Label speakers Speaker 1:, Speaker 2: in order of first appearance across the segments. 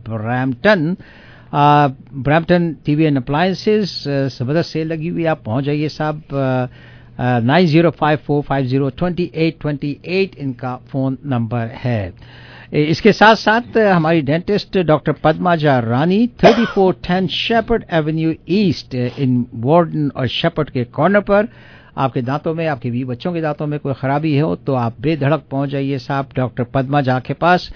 Speaker 1: Brampton TV and appliances ज़बरदस्त sale लगी हुई, आप पहुंच जाइए साहब. 9054502828 इनका फ़ोन नंबर है. इसके साथ साथ हमारी dentist doctor Padmaja Rani 3410 Sheppard avenue east in Warden और शेपर्ड के कॉर्नर पर. आपके दांतों में, आपके भी बच्चों के दांतों में कोई खराबी हो तो आप बेधड़क पहुंच जाइए साहब डॉक्टर पद्माजा के पास.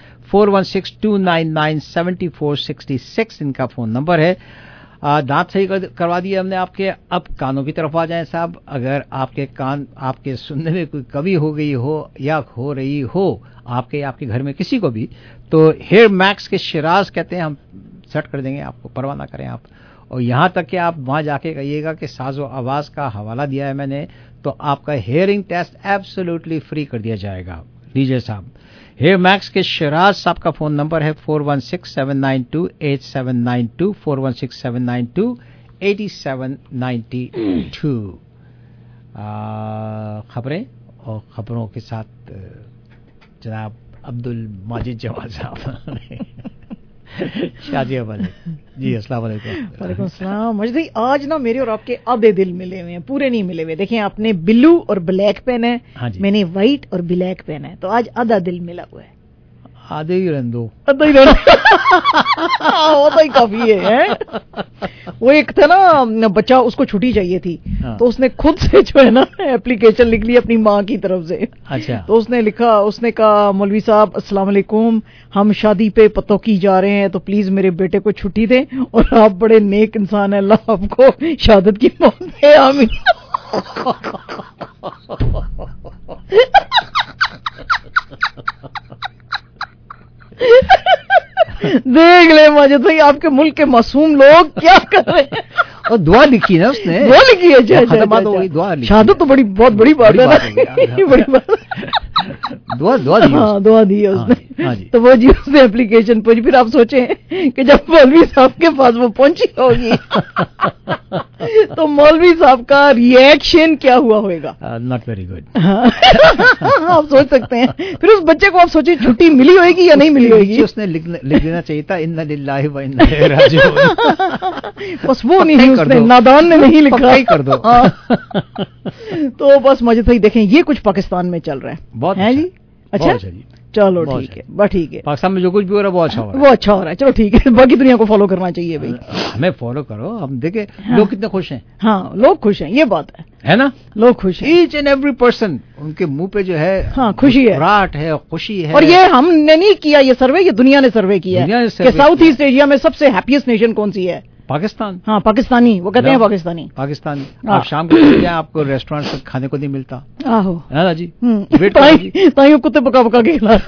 Speaker 1: 4162997466 इनका फ़ोन नंबर है. दांत सही करवा दिए हमने आपके, अब कानों की तरफ आ जाएं साहब. अगर आपके कान, आपके सुनने में कोई कमी हो गई हो या हो रही हो आपके घर में किसी को भी, तो हेयर मैक्स के शिराज कहते हैं, हम सेट कर देंगे आपको, परवाह ना करें आप. और यहाँ तक कि आप वहाँ जाके कहिएगा कि साज़ो आवाज़ का हवाला दिया है मैंने, तो आपका हेयरिंग टेस्ट एब्सोल्युटली फ्री कर दिया जाएगा. लीजिए साहब, हेयर मैक्स के शिराज साहब का फ़ोन नंबर है 4167928792 4167928792. खबरें और खबरों के साथ जनाब अब्दुल माजिद जवाद साहब. शाजिया वाले जी, अस्सलाम वालेकुम.
Speaker 2: वालेकुम अस्सलाम. मजदी, आज ना मेरे और आपके आधे दिल मिले हुए हैं, पूरे नहीं मिले हुए. देखें, आपने ब्लू और ब्लैक पेन है, मैंने व्हाइट और ब्लैक पेन है, तो आज आधा दिल मिला हुआ है.
Speaker 1: आधे ही रहने दो,
Speaker 2: आधा ही रहने ही काफी है. वो एक था ना बच्चा, उसको छुट्टी चाहिए थी, तो उसने खुद से जो है ना एप्लीकेशन लिख ली अपनी माँ की तरफ से.
Speaker 1: अच्छा.
Speaker 2: तो उसने लिखा, उसने कहा मौलवी साहब अस्सलाम वालेकुम, हम शादी पे पतों की जा रहे हैं, तो प्लीज मेरे बेटे को छुट्टी दें, और आप बड़े नेक इंसान हैं, अल्लाह आपको शहादत की मौत दे, आमीन. देख ले माजिद भाई, आपके मुल्क के मासूम लोग क्या कर रहे हैं.
Speaker 1: और दुआ लिखी ना उसने,
Speaker 2: दुआ लिखी है. शहादत तो बड़ी बहुत बड़ी बात है ना. बड़ी बात.
Speaker 1: दुआ दी.
Speaker 2: हाँ, दुआ दी है उसने. तो वो जी उसने एप्लीकेशन पहुंची. फिर आप सोचें कि जब मौलवी साहब के पास वो पहुंची होगी तो मौलवी साहब का रिएक्शन क्या हुआ होगा.
Speaker 1: Not very good.
Speaker 2: आप सोच सकते हैं. फिर उस बच्चे को आप सोचिए छुट्टी मिली होगी या नहीं मिली होगी.
Speaker 1: उसने लिख देना चाहिए था इन्ना लिल्लाहि व इन्ना इलैहि राजिऊन.
Speaker 2: बस वो नहीं, उसने नादान ने नहीं लिखा ही
Speaker 1: कर दो.
Speaker 2: तो बस मजे भाई देखें, ये कुछ पाकिस्तान में चल रहा है.
Speaker 1: बहुत
Speaker 2: है जी. अच्छा
Speaker 1: जी,
Speaker 2: चलो ठीक है, बस ठीक है.
Speaker 1: पाकिस्तान में जो कुछ भी हो रहा है वो अच्छा हो रहा है.
Speaker 2: वो अच्छा हो रहा है, चलो ठीक है. बाकी दुनिया को फॉलो करना चाहिए भाई.
Speaker 1: हमें फॉलो करो, हम देखें लोग कितने खुश हैं.
Speaker 2: हाँ, लोग खुश हैं, ये बात है ना. लोग खुश हैं.
Speaker 1: ईच एंड एवरी पर्सन, उनके मुंह पे जो है
Speaker 2: हाँ खुशी है,
Speaker 1: राट है, खुशी है.
Speaker 2: और ये हमने नहीं किया ये सर्वे, ये दुनिया ने सर्वे किया है कि साउथ ईस्ट एशिया में सबसे हैप्पीएस्ट नेशन कौन सी है.
Speaker 1: पाकिस्तान.
Speaker 2: हाँ, पाकिस्तानी, वो कहते हैं पाकिस्तानी.
Speaker 1: आप शाम को चले जाएं, आपको रेस्टोरेंट से खाने को नहीं मिलता.
Speaker 2: आहो,
Speaker 1: है ना जी.
Speaker 2: ताई कुत्ते पका पका के खिला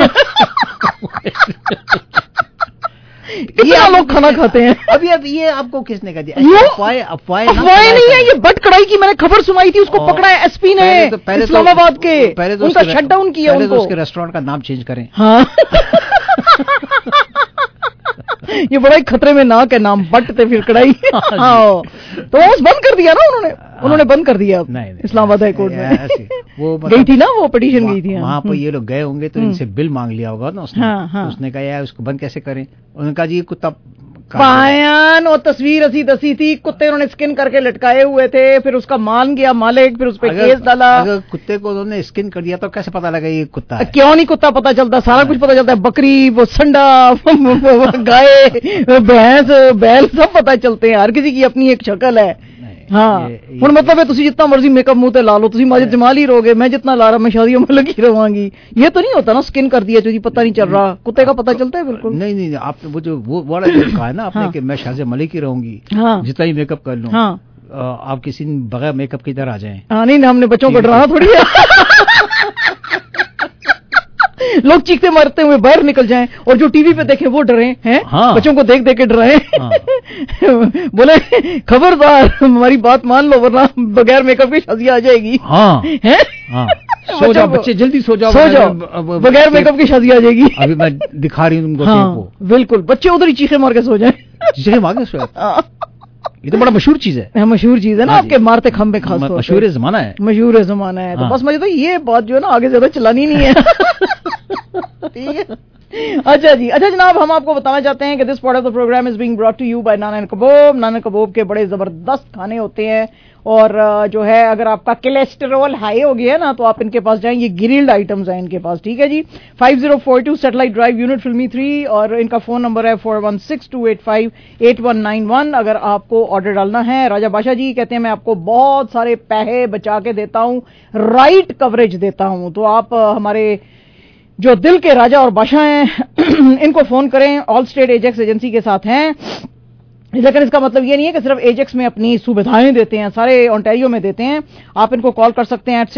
Speaker 2: कितना लोग खाना खाते हैं.
Speaker 1: अभी अब ये आपको किसने कहा दिया?
Speaker 2: अफवाह नहीं है, ये बट कड़ाई की मैंने खबर सुनाई थी, उसको पकड़ा है एसपी ने इस्लामाबाद के. उनका शटडाउन किया.
Speaker 1: पहले तो उसके रेस्टोरेंट का नाम चेंज करें.
Speaker 2: हाँ. ये बड़ा ही खतरे में नाक है नाम, बट थे फिर कड़ाई. हाँ, तो वो बंद कर दिया ना उन्होंने बंद कर दिया इस्लामाबाद हाई कोर्ट में. वो गई थी ना, वो पिटीशन गई थी.
Speaker 1: वहाँ पर ये लोग गए होंगे तो इनसे बिल मांग लिया होगा ना उसने. उसने कहा यार उसको बंद कैसे करें. उन्होंने कहा जी कुत्ता
Speaker 2: पायन, और तस्वीर ऐसी दसी थी, कुत्ते उन्होंने स्किन करके लटकाए हुए थे, फिर उसका मान गया मालिक, फिर उस पर केस डाला.
Speaker 1: अगर कुत्ते को उन्होंने स्किन कर दिया तो कैसे पता लगा ये कुत्ता है?
Speaker 2: क्यों नहीं पता चलता, सारा कुछ पता चलता है. बकरी, वो संडा, गाय, भैंस, बैल सब पता चलते हैं. हर किसी की अपनी एक शक्ल है. हाँ, ਹੁਣ मतलब है तुसी जितना मर्जी मेकअप मुंह ते ला लो, तुसी माजिद जमाल ही रहोगे, मैं जितना ला रहा मैं शादियों में लगी रहूंगी. ये तो नहीं होता ना, स्किन कर दिया तुझे पता नहीं चल रहा. कुत्ते का पता चलता है बिल्कुल.
Speaker 1: नहीं, आपने वो जो वो वाला कहा है ना आपने कि मैं शाजिया मलिक ही रहूंगी जितना ही मेकअप कर लूं. आप किसी बगैर मेकअप की तरह आ जाएं.
Speaker 2: नहीं, हमने बच्चों को डराना थोड़ी है. लोग चीखते मारते हुए बाहर निकल जाएं, और जो टीवी पे देखें वो डरे हैं. बच्चों को देख देख के डराएं. बोले खबरदार हमारी बात मान लो वरना बगैर मेकअप की शादी आ जाएगी.
Speaker 1: सो जाओ बच्चे, जल्दी सो जाओ,
Speaker 2: बगैर मेकअप की शादी आ जाएगी.
Speaker 1: अभी मैं दिखा रही हूँ तुमको.
Speaker 2: बिल्कुल, बच्चे उधर ही चीखे मार के सो जाए.
Speaker 1: चीखे मार के सो जाए. ये तो बड़ा मशहूर चीज है.
Speaker 2: मशहूर चीज है ना, आपके मारते खंबे खास तौर पे.
Speaker 1: मशहूर ज़माना है,
Speaker 2: मशहूर ज़माना है. तो बस मुझे तो ये बात जो है ना आगे ज्यादा चलानी नहीं है. ठीक है. اچھا جی، اچھا جناب، ہم آپ کو بتانا چاہتے ہیں کہ this part of the programme is being brought to you by naan and kebab. Naan and kebab کے بڑے زبردست کھانے ہوتے ہیں، اور جو ہے اگر آپ کا کولیسٹرول ہائی ہو گیا ہے نا تو آپ ان کے پاس جائیں. یہ گرلڈ آئٹمز ہیں ان کے پاس، ٹھیک ہے جی. 5042 سیٹلائٹ ڈرائیو، یونٹ فلمی 3، اور ان کا فون نمبر ہے 4162858191. اگر آپ کو آرڈر ڈالنا ہے. راجہ بادشاہ جی کہتے ہیں میں آپ کو بہت سارے پیسے بچا کے دیتا ہوں، رائٹ کوریج دیتا ہوں. تو آپ ہمارے جو دل کے راجہ اور بادشاہ ہیں ان کو فون کریں. آل اسٹیٹ ایجیکس ایجنسی کے ساتھ ہیں، لیکن اس کا مطلب یہ نہیں ہے کہ صرف ایجیکس میں اپنی سویدھائیں دیتے ہیں، سارے اونٹاریو میں دیتے ہیں. آپ ان کو کال کر سکتے ہیں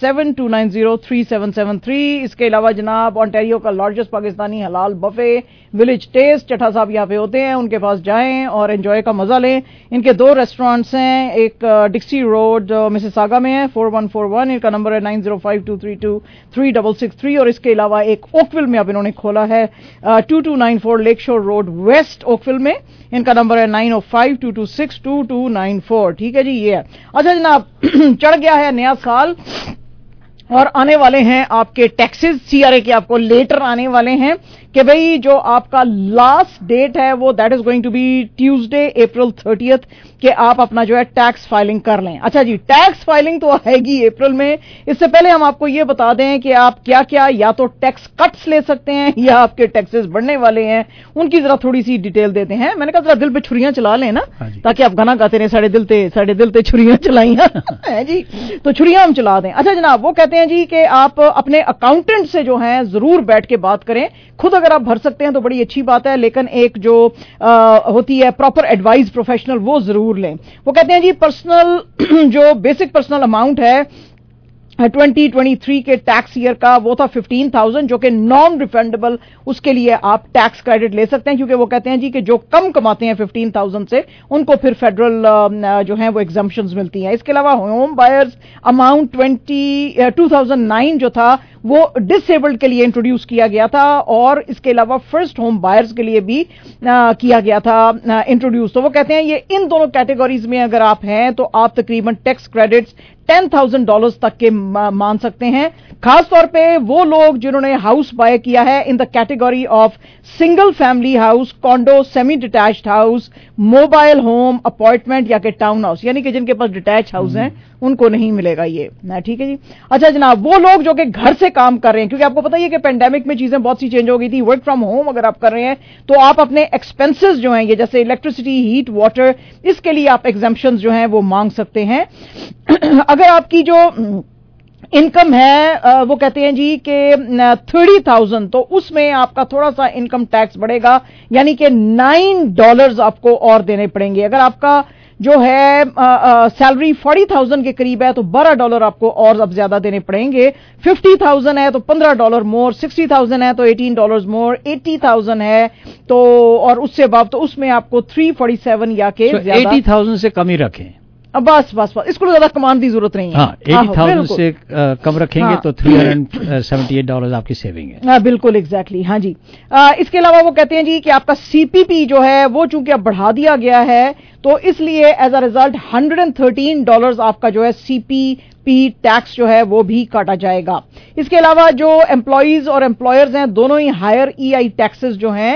Speaker 2: 647-290-3773. اس کے علاوہ جناب اونٹاریو کا لارجسٹ پاکستانی حلال بفے ولیج ٹیسٹ، چٹھا صاحب یہاں پہ ہوتے ہیں، ان کے پاس جائیں اور انجوائے کا مزہ لیں. ان کے 2 ریسٹورانٹس ہیں، ایک ڈکسی روڈ مسیساگا میں ہے 4141، ان کا نمبر ہے 9052323663، اور اس کے علاوہ ایک اوکویل میں اب انہوں نے کھولا ہے 2294 لیک شور روڈ ویسٹ اوکویل میں، ان کا نمبر ہے 9052262294. ٹھیک ہے جی، یہ ہے. اچھا جناب، چڑھ گیا ہے نیا سال اور آنے والے ہیں آپ کے ٹیکسز. سی آر اے کے آپ کو لیٹر آنے والے ہیں کہ بھئی جو آپ کا لاسٹ ڈیٹ ہے وہ that is going to be Tuesday April 30 کہ آپ اپنا جو ہے ٹیکس فائلنگ کر لیں. اچھا جی، ٹیکس فائلنگ تو آئے گی اپریل میں. اس سے پہلے ہم آپ کو یہ بتا دیں کہ آپ کیا کیا یا تو ٹیکس کٹس لے سکتے ہیں یا آپ کے ٹیکسز بڑھنے والے ہیں، ان کی ذرا تھوڑی سی ڈیٹیل دیتے ہیں. میں نے کہا ذرا دل پہ چھریاں چلا لیں نا، تاکہ آپ گانا گاتے رہیں ساڑھے دل تے چھریاں چلائیں جی، تو چھریاں ہم چلا دیں. اچھا جناب، وہ کہتے ہیں جی کہ آپ اپنے اکاؤنٹنٹ سے جو ہیں ضرور بیٹھ کے بات کریں. خود اگر آپ بھر سکتے ہیں تو بڑی اچھی بات ہے، لیکن ایک جو ہوتی ہے پراپر ایڈوائز پروفیشنل وہ ضرور لیں. وہ کہتے ہیں جی پرسنل جو بیسک پرسنل اماؤنٹ ہے 2023 کے ٹیکس ایئر کا وہ تھا 15,000 جو کہ نان ریفنڈیبل، اس کے لیے آپ ٹیکس کریڈٹ لے سکتے ہیں، کیونکہ وہ کہتے ہیں جی کہ جو کم کماتے ہیں 15,000 سے ان کو پھر فیڈرل جو ہیں وہ ایگزمپشنز ملتی ہیں. اس کے علاوہ ہوم بائرز اماؤنٹ 2009 جو تھا وہ ڈس ایبلڈ کے لیے انٹروڈیوس کیا گیا تھا، اور اس کے علاوہ فرسٹ ہوم بائرز کے لیے بھی کیا گیا تھا انٹروڈیوس. تو وہ کہتے ہیں یہ ان دونوں کیٹیگریز میں اگر آپ ہیں تو آپ تقریباً ٹیکس کریڈٹس $10,000 تک کے مان سکتے ہیں. خاص طور پہ وہ لوگ جنہوں نے ہاؤس بائی کیا ہے in the category of single family house, condo, semi detached house, mobile home, apartment یا کہ ٹاؤن ہاؤس، یعنی کہ جن کے پاس ڈیٹیچ ہاؤس ہیں ان کو نہیں ملے گا یہ. ٹھیک ہے جی. اچھا جناب، وہ لوگ جو کہ گھر سے کام کر رہے ہیں، کیونکہ آپ کو پتہ ہی ہے کہ پینڈیمک میں چیزیں بہت سی چینج ہو گئی تھی. ورک فرام ہوم اگر آپ کر رہے ہیں تو آپ اپنے ایکسپینسز جو ہیں یہ جیسے الیکٹریسٹی، ہیٹ، واٹر، اس کے لیے آپ ایگزمپشنز جو ہیں وہ مانگ سکتے ہیں. اگر آپ کی جو انکم ہے وہ کہتے ہیں جی کہ 30,000 تو اس میں آپ کا تھوڑا سا انکم ٹیکس بڑھے گا، یعنی کہ $9 آپ کو اور دینے پڑیں گے. اگر آپ کا جو ہے سیلری 40,000 کے قریب ہے تو $12 آپ کو اور اب زیادہ دینے پڑیں گے. 50,000 ہے تو $15 مور، 60,000 ہے تو $18 مور، 80,000 ہے تو اور اس سے بعد تو اس میں آپ کو 347 یا کہ
Speaker 1: 80,000 سے کم ہی رکھیں.
Speaker 2: بس اس کو زیادہ کمان کی ضرورت نہیں ہے.
Speaker 1: 80,000 سے کم رکھیں گے تو $378 آپ کی سیونگ ہے.
Speaker 2: بالکل ایگزیکٹلی. ہاں جی. اس کے علاوہ وہ کہتے ہیں جی کہ آپ کا سی پی پی جو ہے وہ چونکہ اب بڑھا دیا گیا ہے تو اس لیے ایز اے ریزلٹ $113 آپ کا جو ہے سی پی پی ٹیکس جو ہے وہ بھی کاٹا جائے گا. اس کے علاوہ جو امپلائیز اور امپلائرز ہیں دونوں ہی ہائر ای آئی ٹیکسز جو ہیں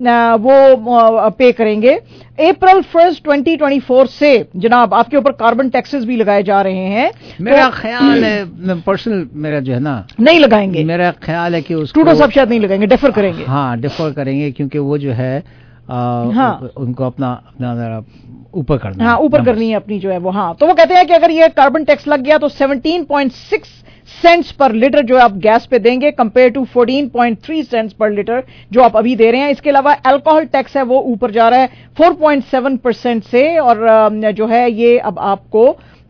Speaker 2: وہ پے کریں گے. April 1, 2024 سے جناب آپ کے اوپر کاربن ٹیکسز بھی لگائے جا رہے ہیں.
Speaker 1: میرا خیال ہے پرسنل میرا جو ہے نا
Speaker 2: نہیں لگائیں گے.
Speaker 1: میرا خیال ہے کہ اس
Speaker 2: ٹوٹو سب شاید نہیں لگائیں گے، ڈیفر کریں گے.
Speaker 1: ہاں ڈیفر کریں گے کیونکہ وہ جو ہے ان کو اپنا اوپر کرنا،
Speaker 2: ہاں اوپر کرنی ہے اپنی جو ہے وہ. ہاں تو وہ کہتے ہیں کہ اگر یہ کاربن ٹیکس لگ گیا تو 17.6 سینٹس پر لیٹر جو آپ گیس پہ دیں گے compare to 14.3 cents per litre جو آپ ابھی دے رہے ہیں. اس کے علاوہ الکوہل ٹیکس ہے وہ اوپر جا رہا ہے 4.7% سے، اور جو ہے یہ اب آپ کو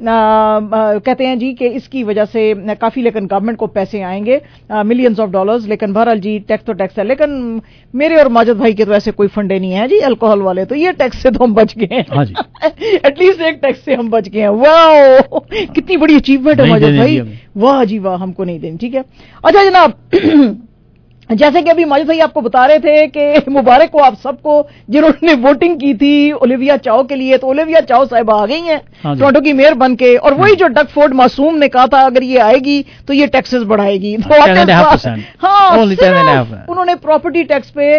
Speaker 2: کہتے ہیں جی کہ اس کی وجہ سے کافی لیکن گورنمنٹ کو پیسے آئیں گے ملینز آف ڈالرز. لیکن بہرحال جی ٹیکس تو ٹیکس ہے، لیکن میرے اور ماجد بھائی کے تو ایسے کوئی فنڈے نہیں ہیں جی الکوہل والے، تو یہ ٹیکس سے تو ہم بچ گئے ہیں. ایٹ لیسٹ ایک ٹیکس سے ہم بچ گئے ہیں. واو کتنی بڑی اچیومنٹ ہے ماجد بھائی، واہ جی واہ، ہم کو نہیں دیں. ٹھیک ہے. اچھا جناب जैसे कि अभी माजिद भाई आपको बता रहे थे कि मुबारक को आप सबको जिन्होंने वोटिंग की थी ओलिविया चाओ के लिए, तो ओलिविया चाओ साहिबा आ गई हैं टोरंटो की मेयर बन के, और वही जो डग फोर्ड मासूम ने कहा था अगर ये आएगी तो ये टैक्सेस बढ़ाएगी, तो हाँ उन्होंने प्रॉपर्टी टैक्स पे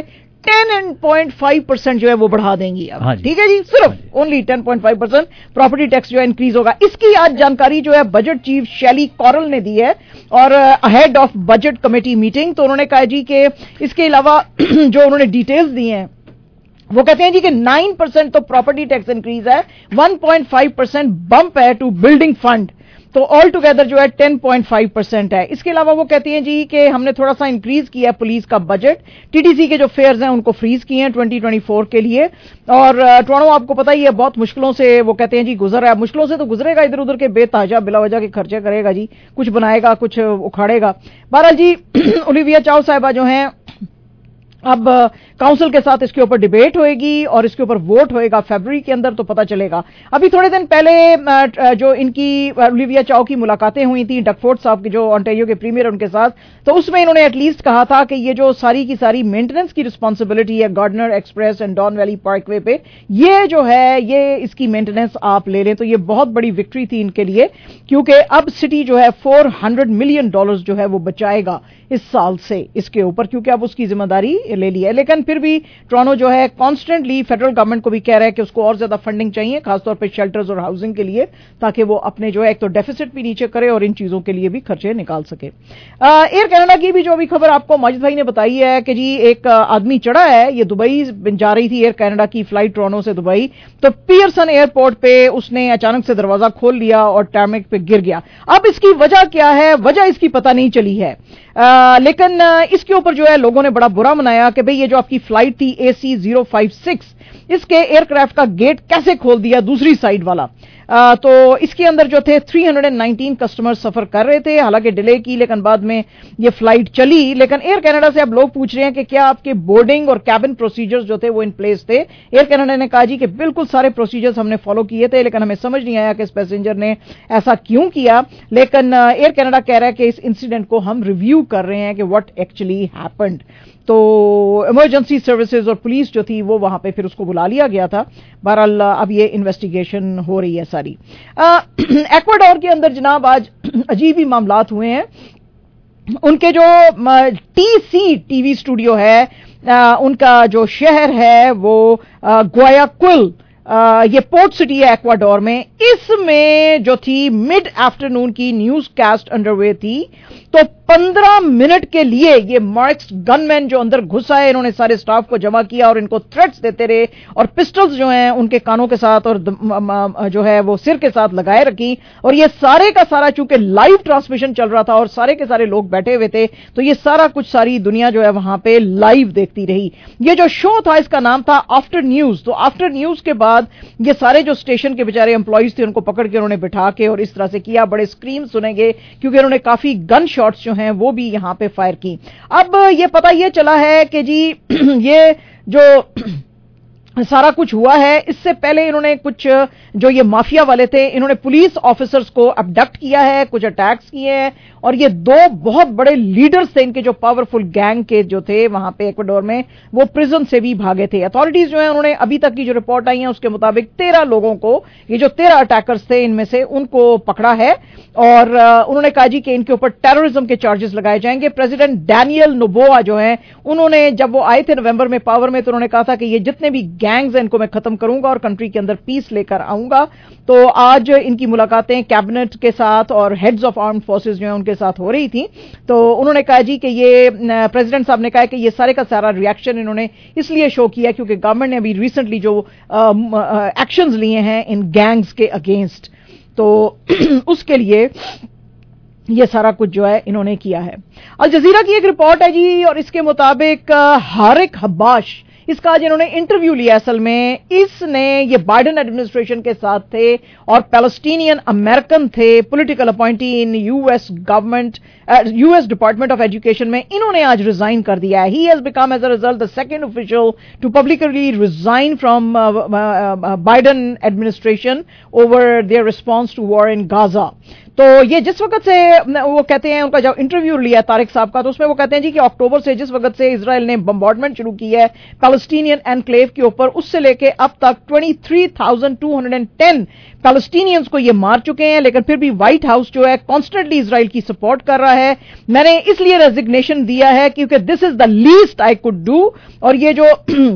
Speaker 2: 10.5% जो है वो बढ़ा देंगी अब, ठीक है जी, सिर्फ ओनली 10.5% प्रॉपर्टी टैक्स जो है इंक्रीज होगा। इसकी आज जानकारी जो है बजट चीफ शैली कॉरल ने दी है, और ahead of budget committee meeting, तो उन्होंने कहा जी कि इसके अलावा जो उन्होंने डिटेल्स दी हैं वो कहते हैं जी कि 9% तो प्रॉपर्टी टैक्स इंक्रीज है, 1.5% बम्प है टू बिल्डिंग फंड, तो ऑल टुगेदर जो है 10.5% है। इसके अलावा वो कहती हैं जी कि हमने थोड़ा सा इंक्रीज किया है पुलिस का बजट, टीटीसी के जो फेयर्स हैं उनको फ्रीज किए हैं 2024 के लिए, और टोरंटो आपको पता ही है बहुत मुश्किलों से वो कहते हैं जी गुजर रहा है, मुश्किलों से तो गुजरेगा, इधर उधर के बेताजा बिला वजह के खर्चे करेगा जी, कुछ बनाएगा कुछ उखाड़ेगा। बहरहाल जी ओलिविया चाओ साहिबा जो हैं अब काउंसिल के साथ इसके ऊपर डिबेट होएगी और इसके ऊपर वोट होएगा फरवरी के अंदर, तो पता चलेगा। अभी थोड़े दिन पहले जो इनकी ओलिविया चाओ की मुलाकातें हुई थी डगफोर्ड साहब की जो ओंटारियो के प्रीमियर उनके साथ, तो उसमें इन्होंने एटलीस्ट कहा था कि ये जो सारी की सारी मेंटेनेंस की रिस्पॉन्सिबिलिटी है Gardiner express and Don Valley parkway पे, ये जो है ये इसकी मेंटेनेंस आप ले लें, तो ये बहुत बड़ी विक्ट्री थी इनके लिए, क्योंकि अब सिटी जो है $400 मिलियन जो है वो बचाएगा इस साल से इसके ऊपर, क्योंकि अब उसकी जिम्मेदारी ले ली है। लेकिन फिर भी टोरंटो जो है कॉन्स्टेंटली फेडरल गवर्नमेंट को भी कह रहा है कि उसको और ज्यादा फंडिंग चाहिए, खासतौर पर शेल्टर्स और हाउसिंग के लिए, ताकि वो अपने जो है एक तो डेफिसिट भी नीचे करे और इन चीजों के लिए भी खर्चे निकाल सके। एयर कनाडा की भी जो अभी खबर आपको माजिद भाई ने बताई है कि जी एक आदमी चढ़ा है, ये दुबई जा रही थी एयर कनाडा की फ्लाइट टोरंटो से दुबई, तो पियर्सन एयरपोर्ट पे उसने अचानक से दरवाजा खोल लिया और टारमेक पे गिर गया। अब इसकी वजह क्या है, वजह इसकी पता नहीं चली है, लेकिन इसके ऊपर जो है लोगों ने बड़ा बुरा मनाया कि भाई ये जो आपकी फ्लाइट थी AC056 इसके एयरक्राफ्ट का गेट कैसे खोल दिया दूसरी साइड वाला। तो इसके अंदर जो थे 319 कस्टमर्स सफर कर रहे थे, हालांकि डिले की लेकिन बाद में ये फ्लाइट चली। लेकिन एयर कनाडा से अब लोग पूछ रहे हैं कि क्या आपके बोर्डिंग और कैबिन प्रोसीजर्स जो थे वो इन प्लेस थे। एयर कनाडा ने कहा जी कि बिल्कुल सारे प्रोसीजर्स हमने फॉलो किए थे, लेकिन हमें समझ नहीं आया कि इस पैसेंजर ने ऐसा क्यों किया। लेकिन एयर कनाडा कह रहा है कि इस इंसिडेंट को हम रिव्यू कर रहे हैं कि व्हाट एक्चुअली हैपेंड। तो इमरजेंसी सर्विसेज और पुलिस जो थी वो वहां पे फिर उसको बुला लिया गया था। बहरहाल अब ये इन्वेस्टिगेशन हो रही है सारी। एक्वाडोर के अंदर जनाब आज अजीब ही मामलात हुए हैं। उनके जो TC टीवी स्टूडियो है, उनका जो शहर है वो गुआयाक्विल, ये पोर्ट सिटी है एक्वाडोर में, इसमें जो थी मिड आफ्टरनून की न्यूज कास्ट अंडरवे थी, तो 15 मिनट के लिए ये मार्क्स गनमैन जो अंदर घुस आए, इन्होंने सारे स्टाफ को जमा किया और इनको थ्रेट्स देते रहे और पिस्टल्स जो हैं उनके कानों के साथ और जो है वो सिर के साथ लगाए रखी। और ये सारे का सारा चूंकि लाइव ट्रांसमिशन चल रहा था और सारे के सारे लोग बैठे हुए थे, तो ये सारा कुछ सारी दुनिया जो है वहां पे लाइव देखती रही। ये जो शो था इसका नाम था आफ्टर न्यूज। तो आफ्टर न्यूज के बाद ये सारे जो स्टेशन के बेचारे एम्प्लॉइज थे उनको पकड़ के उन्होंने बिठा के और इस तरह से किया, बड़े स्क्रीम सुनेंगे क्योंकि उन्होंने काफी गन शॉट्स जो हैं वो भी यहां पे फायर की। अब ये पता ये चला है कि जी ये जो सारा कुछ हुआ है, इससे पहले इन्होंने कुछ जो ये माफिया वाले थे इन्होंने पुलिस ऑफिसर्स को अबडक्ट किया है, कुछ अटैक्स किए हैं, और ये दो बहुत बड़े लीडर्स थे इनके जो पावरफुल गैंग के जो थे वहां पे एक्वाडोर में, वो प्रिजन से भी भागे थे। अथॉरिटीज जो है उन्होंने अभी तक की जो रिपोर्ट आई है उसके मुताबिक 13 लोगों को, ये जो 13 अटैकर्स थे इनमें से उनको पकड़ा है और उन्होंने कहा जी कि इनके ऊपर टेररिज्म के चार्जेस लगाए जाएंगे। प्रेसिडेंट डैनियल नोबोआ जो है उन्होंने जब वो आए थे नवंबर में पावर में, तो उन्होंने कहा था कि ये जितने भी गैंग्स हैं इनको मैं खत्म करूंगा और कंट्री के अंदर पीस लेकर आऊंगा। तो आज इनकी मुलाकातें कैबिनेट के साथ और हेड्स ऑफ आर्म्ड फोर्सेस जो है उनके साथ हो रही थी। तो उन्होंने कहा जी कि ये प्रेसिडेंट साहब ने कहा कि ये सारे का सारा रिएक्शन इन्होंने इसलिए शो किया क्योंकि गवर्नमेंट ने अभी रिसेंटली जो एक्शंस लिए हैं इन गैंग्स के अगेंस्ट, तो उसके लिए ये सारा कुछ जो है इन्होंने किया है। अल जजीरा की एक रिपोर्ट है जी, और इसके मुताबिक हारिक हब्बाश, इसका आज इन्होंने इंटरव्यू लिया। असल में इसने ये बाइडेन एडमिनिस्ट्रेशन के साथ थे और पैलेस्टीनियन अमेरिकन थे, political appointee in US government, US department of education में। इन्होंने आज रिजाइन कर दिया है। He has become as a result the second official to publicly resign from Biden administration over their response to war in Gaza. تو یہ جس وقت سے وہ کہتے ہیں, ان کا جو انٹرویو لیا طارق صاحب کا, تو اس میں وہ کہتے ہیں جی کہ اکتوبر سے جس وقت سے اسرائیل نے بمبارڈمنٹ شروع کی ہے پیلسٹینین انکلیو کے اوپر, اس سے لے کے اب تک 23,210 پیلسٹینینز کو یہ مار چکے ہیں, لیکن پھر بھی وائٹ ہاؤس جو ہے کانسٹنٹلی اسرائیل کی سپورٹ کر رہا ہے. میں نے اس لیے ریزگنیشن دیا ہے کیونکہ this is the least I could do, اور یہ جو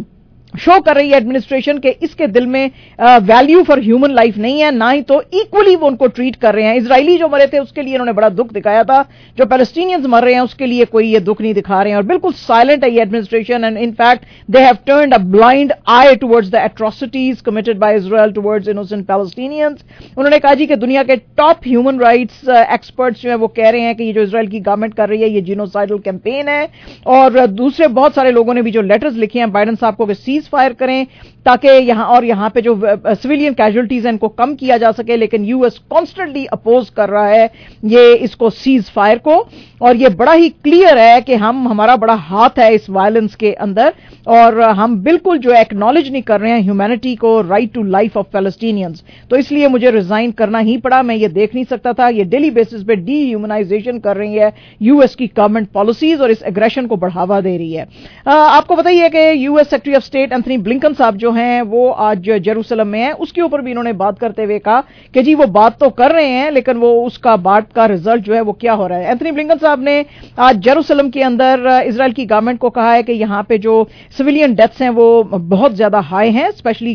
Speaker 2: شو کر رہی ہے ایڈمنسٹریشن کہ اس کے دل میں ویلیو فار ہیومن لائف نہیں ہے, نہ ہی تو ایکولی وہ ان کو ٹریٹ کر رہے ہیں. اسرائیلی جو مرے تھے اس کے لیے انہوں نے بڑا دکھ دکھایا تھا, جو پیلسٹینینز مر رہے ہیں اس کے لیے کوئی یہ دکھ نہیں دکھا رہے ہیں, اور بالکل سائلنٹ ہے یہ administration. And in fact they have turned a blind eye towards the atrocities committed by Israel towards innocent Palestinians. انہوں نے کہا جی کہ دنیا کے ٹاپ ہیومن رائٹس ایکسپرٹس جو ہیں وہ کہہ رہے ہیں کہ یہ جو اسرائیل کی گورنمنٹ کر رہی ہے یہ جینوسائیڈل کیمپین ہے, اور دوسرے بہت سارے لوگوں نے بھی جو لیٹرز لکھے ہیں بائیڈن صاحب کو کہ سیز فائر کریں تاکہ یہاں پہ جو سویلین کیجولٹیز ہیں ان کو کم کیا جا سکے, لیکن یو ایس کانسٹنٹلی اپوز کر رہا ہے یہ اس کو سیز فائر کو, اور یہ بڑا ہی کلیئر ہے کہ ہمارا بڑا ہاتھ ہے اس وائلنس کے اندر, اور ہم بالکل جو ایکنالج نہیں کر رہے ہیں ہیومینٹی کو, right to life of Palestinians. تو اس لیے مجھے ریزائن کرنا ہی پڑا, میں یہ دیکھ نہیں سکتا تھا. یہ ڈیلی بیسس پہ ڈی ہیومنائزیشن کر رہی ہے یو ایس کی گورنمنٹ پالیسیز, اور اس ایگریشن کو بڑھاوا دے رہی ہے. آپ کو بتائیے کہ U S secretary of state Anthony Blinken صاحب جو ہیں وہ آج جیروسلم میں ہیں, اس کے اوپر بھی انہوں نے بات کرتے ہوئے کہا کہ جی وہ بات تو کر رہے ہیں لیکن وہ اس کا بات کا ریزلٹ جو ہے وہ کیا ہو رہا ہے. اینتھنی بلنکن صاحب نے آج جیروسلم کے اندر اسرائیل کی گورنمنٹ کو کہا ہے کہ یہاں پہ جو سویلین ڈیتھس ہیں وہ بہت زیادہ ہائی ہیں, اسپیشلی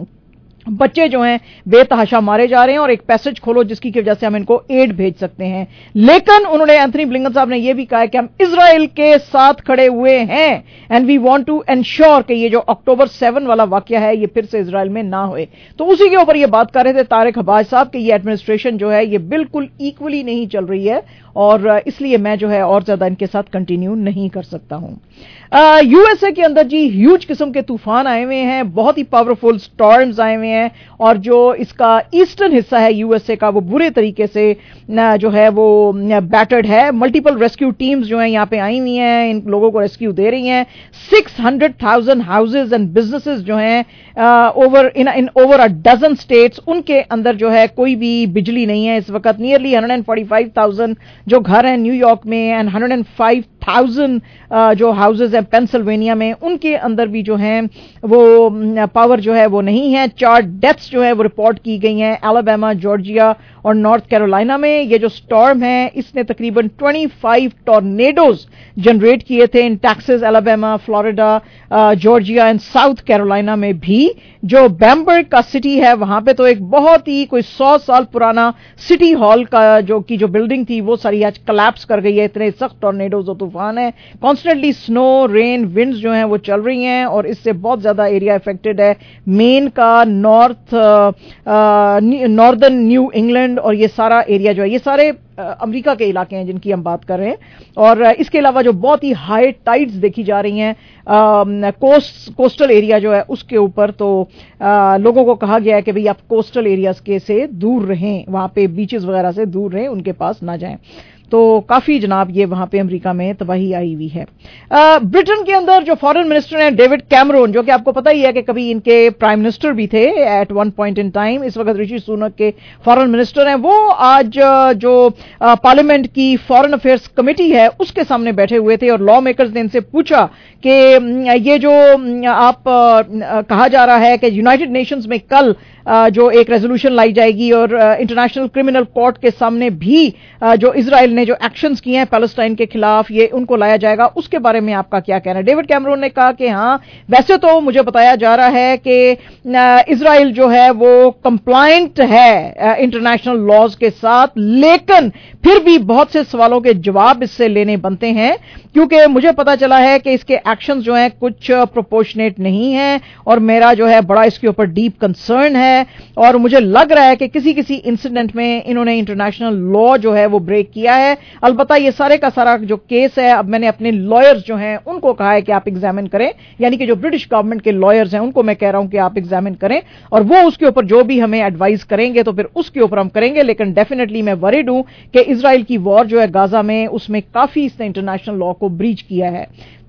Speaker 2: بچے جو ہیں بے تحاشا مارے جا رہے ہیں, اور ایک پیسج کھولو جس کی وجہ سے ہم ان کو ایڈ بھیج سکتے ہیں. لیکن انہوں نے اینتھنی بلنکن صاحب نے یہ بھی کہا کہ ہم اسرائیل کے ساتھ کھڑے ہوئے ہیں, and we want to ensure کہ یہ جو اکتوبر 7 والا واقعہ ہے یہ پھر سے اسرائیل میں نہ ہوئے. تو اسی کے اوپر یہ بات کر رہے تھے طارق حباج صاحب کہ یہ ایڈمنسٹریشن جو ہے یہ بالکل ایکولی نہیں چل رہی ہے, اور اس لیے میں جو ہے اور زیادہ ان کے ساتھ کنٹینیو نہیں کر سکتا ہوں. یو ایس اے کے اندر جی ہیوج قسم کے طوفان آئے ہوئے ہیں, بہت ہی پاورفل سٹارمز آئے ہوئے ہیں, اور جو اس کا ایسٹرن حصہ ہے یو ایس اے کا وہ برے طریقے سے جو ہے وہ بیٹرڈ ہے. ملٹیپل ریسکیو ٹیمز جو ہیں یہاں پہ آئی ہوئی ہیں, ان لوگوں کو ریسکیو دے رہی ہیں. 600,000 ہاؤسز اینڈ بزنسز جو ہیں اوور a dozen states, ان کے اندر جو ہے کوئی بھی بجلی نہیں ہے اس وقت. نیئرلی 145,000 جو گھر ہیں نیو یارک میں, اینڈ 105,000 جو ہاؤسز ہیں پینسلوینیا میں, ان کے اندر بھی جو ہیں وہ پاور جو ہے وہ نہیں ہے. 4 ڈیتھس جو ہے وہ رپورٹ کی گئی ہیں الاباما, جارجیا اور نارتھ کیرولینا میں. یہ جو سٹارم ہے اس نے تقریباً 25 ٹورنیڈوز جنریٹ کیے تھے in Texas, Alabama, Florida, Georgia and South Carolina میں بھی. جو بیمبرگ کا سٹی ہے وہاں پہ تو ایک بہت ہی کوئی 100 سال پرانا سٹی ہال کا جو بلڈنگ تھی وہ ساری آج کلیپس کر گئی ہے, اتنے سخت ٹورنیڈوز و طوفان ہیں. کانسٹنٹلی سنو, رین, ونڈز جو ہیں وہ چل رہی ہیں, اور اس سے بہت زیادہ ایریا افیکٹڈ ہے. مین کا, ناردرن نیو انگلینڈ, اور یہ سارا ایریا جو ہے یہ سارے امریکہ کے علاقے ہیں جن کی ہم بات کر رہے ہیں. اور اس کے علاوہ جو بہت ہی ہائی ٹائڈز دیکھی جا رہی ہیں کوسٹل ایریا جو ہے اس کے اوپر, تو لوگوں کو کہا گیا ہے کہ بھئی آپ کوسٹل ایریاز کے سے دور رہیں, وہاں پہ بیچز وغیرہ سے دور رہیں, ان کے پاس نہ جائیں. تو کافی جناب یہ وہاں پہ امریکہ میں تباہی آئی ہوئی ہے. برٹن کے اندر جو فارن منسٹر ہیں ڈیوڈ کیمرون, جو کہ آپ کو پتہ ہی ہے کہ کبھی ان کے پرائم منسٹر بھی تھے at one point in time, اس وقت رشی سونک کے فارن منسٹر ہیں, وہ آج جو پارلیمنٹ کی فارن افیئرس کمیٹی ہے اس کے سامنے بیٹھے ہوئے تھے, اور لا میکرز نے ان سے پوچھا کہ یہ جو آپ کہا جا رہا ہے کہ یونائٹڈ نیشنز میں کل جو ایک ریزولوشن لائی جائے گی اور انٹرنیشنل کرمنل کورٹ کے سامنے بھی جو اسرائیل نے جو ایکشنز کیے ہیں پیلسٹائن کے خلاف یہ ان کو لایا جائے گا, اس کے بارے میں آپ کا کیا کہنا ہے؟ ڈیوڈ کیمرون نے کہا کہ ہاں ویسے تو مجھے بتایا جا رہا ہے کہ اسرائیل جو ہے وہ کمپلائنٹ ہے انٹرنیشنل لاز کے ساتھ, لیکن پھر بھی بہت سے سوالوں کے جواب اس سے لینے بنتے ہیں, کیونکہ مجھے پتا چلا ہے کہ اس کے ایکشنز جو ہیں کچھ پروپورشنیٹ نہیں ہیں, اور میرا جو ہے بڑا اس کے اوپر ڈیپ کنسرن ہے, اور مجھے لگ رہا ہے کہ کسی انسیڈنٹ میں انہوں نے انٹرنیشنل لا جو ہے وہ بریک کیا ہے. البتہ یہ سارے کا سارا جو کیس ہے اب میں نے اپنے لائرز جو ہیں ان کو کہا ہے کہ آپ ایگزامن کریں, یعنی کہ جو برٹش گورنمنٹ کے لائرز ہیں ان کو میں کہہ رہا ہوں کہ آپ ایگزامن کریں, اور وہ اس کے اوپر جو بھی ہمیں ایڈوائز کریں گے تو پھر اس کے اوپر ہم کریں گے. لیکن ڈیفینیٹلی میں وریڈ ہوں کہ اسرائیل کی وار جو ہے غازہ میں اس میں کافی اس نے انٹرنیشنل لا کو بریچ کیا ہے.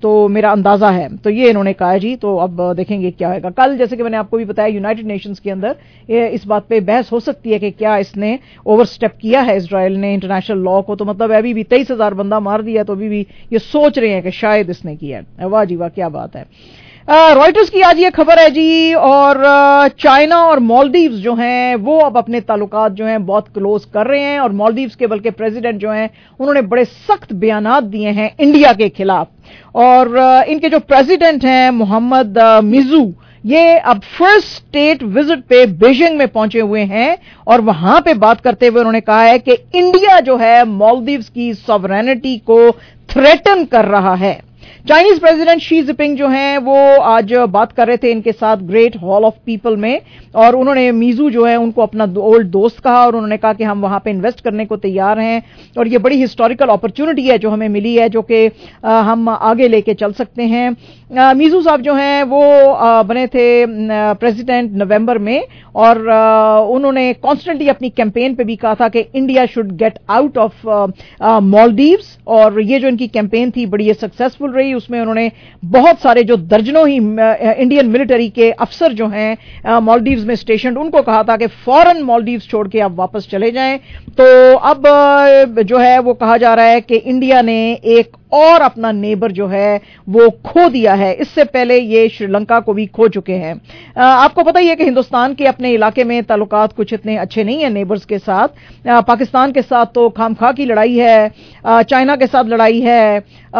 Speaker 2: تو میرا اندازہ ہے. تو یہ انہوں نے کہا جی. تو اب دیکھیں گے کیا ہوگا. کل جیسے کہ میں نے آپ کو بھی بتایا یونائٹڈ نیشنز کے اندر اس بات پہ بحث ہو سکتی ہے کہ کیا اس نے اوور اسٹیپ کیا ہے اسرائیل نے انٹرنیشنل لا کو. تو مطلب ابھی بھی 23,000 بندہ مار دیا تو ابھی بھی یہ سوچ رہے ہیں کہ شاید اس نے کیا ہے. واہ جی واہ کیا بات ہے. رائٹرز کی آج یہ خبر ہے جی. اور چائنا اور مالدیوز جو ہیں وہ اب اپنے تعلقات جو ہیں بہت کلوز کر رہے ہیں. اور مالدیوز کے بلکہ پریزیڈنٹ جو ہیں انہوں نے بڑے سخت بیانات دیے ہیں انڈیا کے خلاف. اور ان کے جو پریزیڈنٹ ہیں محمد میزو یہ اب فرسٹ اسٹیٹ وزٹ پہ بیجنگ میں پہنچے ہوئے ہیں. اور وہاں پہ بات کرتے ہوئے انہوں نے کہا ہے کہ انڈیا جو ہے مالدیوز کی سوورینٹی کو تھریٹن کر رہا ہے. چائنیز پریزیڈنٹ شی جن جو ہیں وہ آج بات کر رہے تھے ان کے ساتھ گریٹ ہال آف پیپل میں. اور انہوں نے میزو جو ہے ان کو اپنا اولڈ دوست کہا اور انہوں نے کہا کہ ہم وہاں پہ انویسٹ کرنے کو تیار ہیں اور یہ بڑی ہسٹوریکل اپرچونٹی ہے جو ہمیں ملی ہے جو کہ ہم آگے لے کے چل سکتے ہیں. میزو صاحب جو ہیں وہ بنے تھے پریزیڈنٹ نومبر میں اور انہوں نے کانسٹنٹلی اپنی کیمپین پہ بھی کہا تھا کہ India should get out of Maldives. اور یہ جو ان کی کیمپین تھی بڑی سکسیسفل رہی. اس میں انہوں نے بہت سارے جو درجنوں ہی انڈین ملٹری کے افسر جو ہیں مالدیوز میں اسٹیشنڈ ان کو کہا تھا کہ فوراً مالدیوز چھوڑ کے آپ واپس چلے جائیں. تو اب جو ہے وہ کہا جا رہا ہے کہ انڈیا نے ایک اور اپنا نیبر جو ہے وہ کھو دیا ہے. اس سے پہلے یہ شری لنکا کو بھی کھو چکے ہیں. آپ کو پتہ ہی ہے کہ ہندوستان کے اپنے علاقے میں تعلقات کچھ اتنے اچھے نہیں ہیں نیبرز کے ساتھ. پاکستان کے ساتھ تو خام خواہ کی لڑائی ہے, چائنا کے ساتھ لڑائی ہے,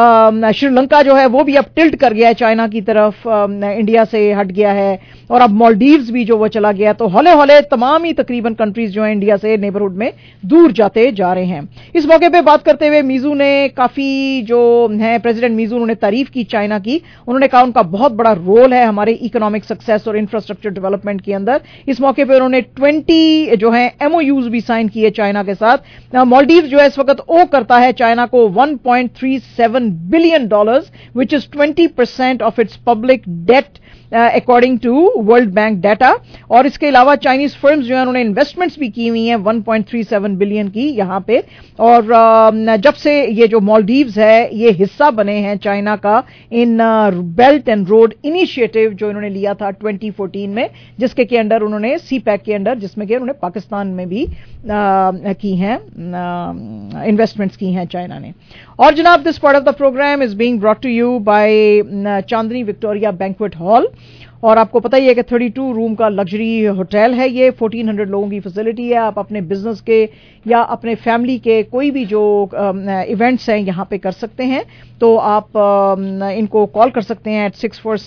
Speaker 2: شری لنکا جو ہے وہ بھی اب ٹلٹ کر گیا ہے چائنا کی طرف, انڈیا سے ہٹ گیا ہے اور اب مالدیوز بھی جو وہ چلا گیا. تو ہولے ہولے تمام ہی تقریباً کنٹریز جو ہیں انڈیا سے نیبرہڈ میں دور جاتے جا رہے ہیں. اس موقع پہ بات کرتے ہوئے میزو نے کافی جو ہیں پریزیڈنٹ میزو انہوں نے تعریف کی چائنا کی. انہوں نے کہا ان کا بہت بڑا رول ہے ہمارے اکنامک سکسیس اور انفراسٹرکچر ڈیولپمنٹ کے اندر. اس موقع پہ انہوں نے 20 جو ہیں ایم او یوز بھی سائن کیے چائنا کے ساتھ. مالدیوز جو ہے اس وقت او کرتا ہے چائنا کو $1.37 billion which is 20% of its public debt according to World Bank data. اور اس کے علاوہ چائنیز فرمز جو ہیں انہوں نے انویسٹمنٹس بھی کی ہوئی ہیں 1.37 بلین کی یہاں پہ. اور جب سے یہ جو مالدیوز ہے یہ حصہ بنے ہیں چائنا کا ان بیلٹ اینڈ روڈ انیشیٹو جو انہوں نے لیا تھا 2014 میں جس کے انڈر انہوں نے سی پیک کے انڈر جس میں کہ انہوں نے پاکستان میں بھی کی ہیں انویسٹمنٹس کی ہیں چائنا نے. اور جناب this part of the programme is being brought to you by Chandni Victoria Banquet Hall. اور آپ کو پتہ ہی ہے کہ 32 روم کا لگژری ہوٹل ہے یہ. 1400 لوگوں کی فیسلٹی ہے. آپ اپنے بزنس کے یا اپنے فیملی کے کوئی بھی جو ایونٹس ہیں یہاں پہ کر سکتے ہیں. تو آپ ان کو کال کر سکتے ہیں at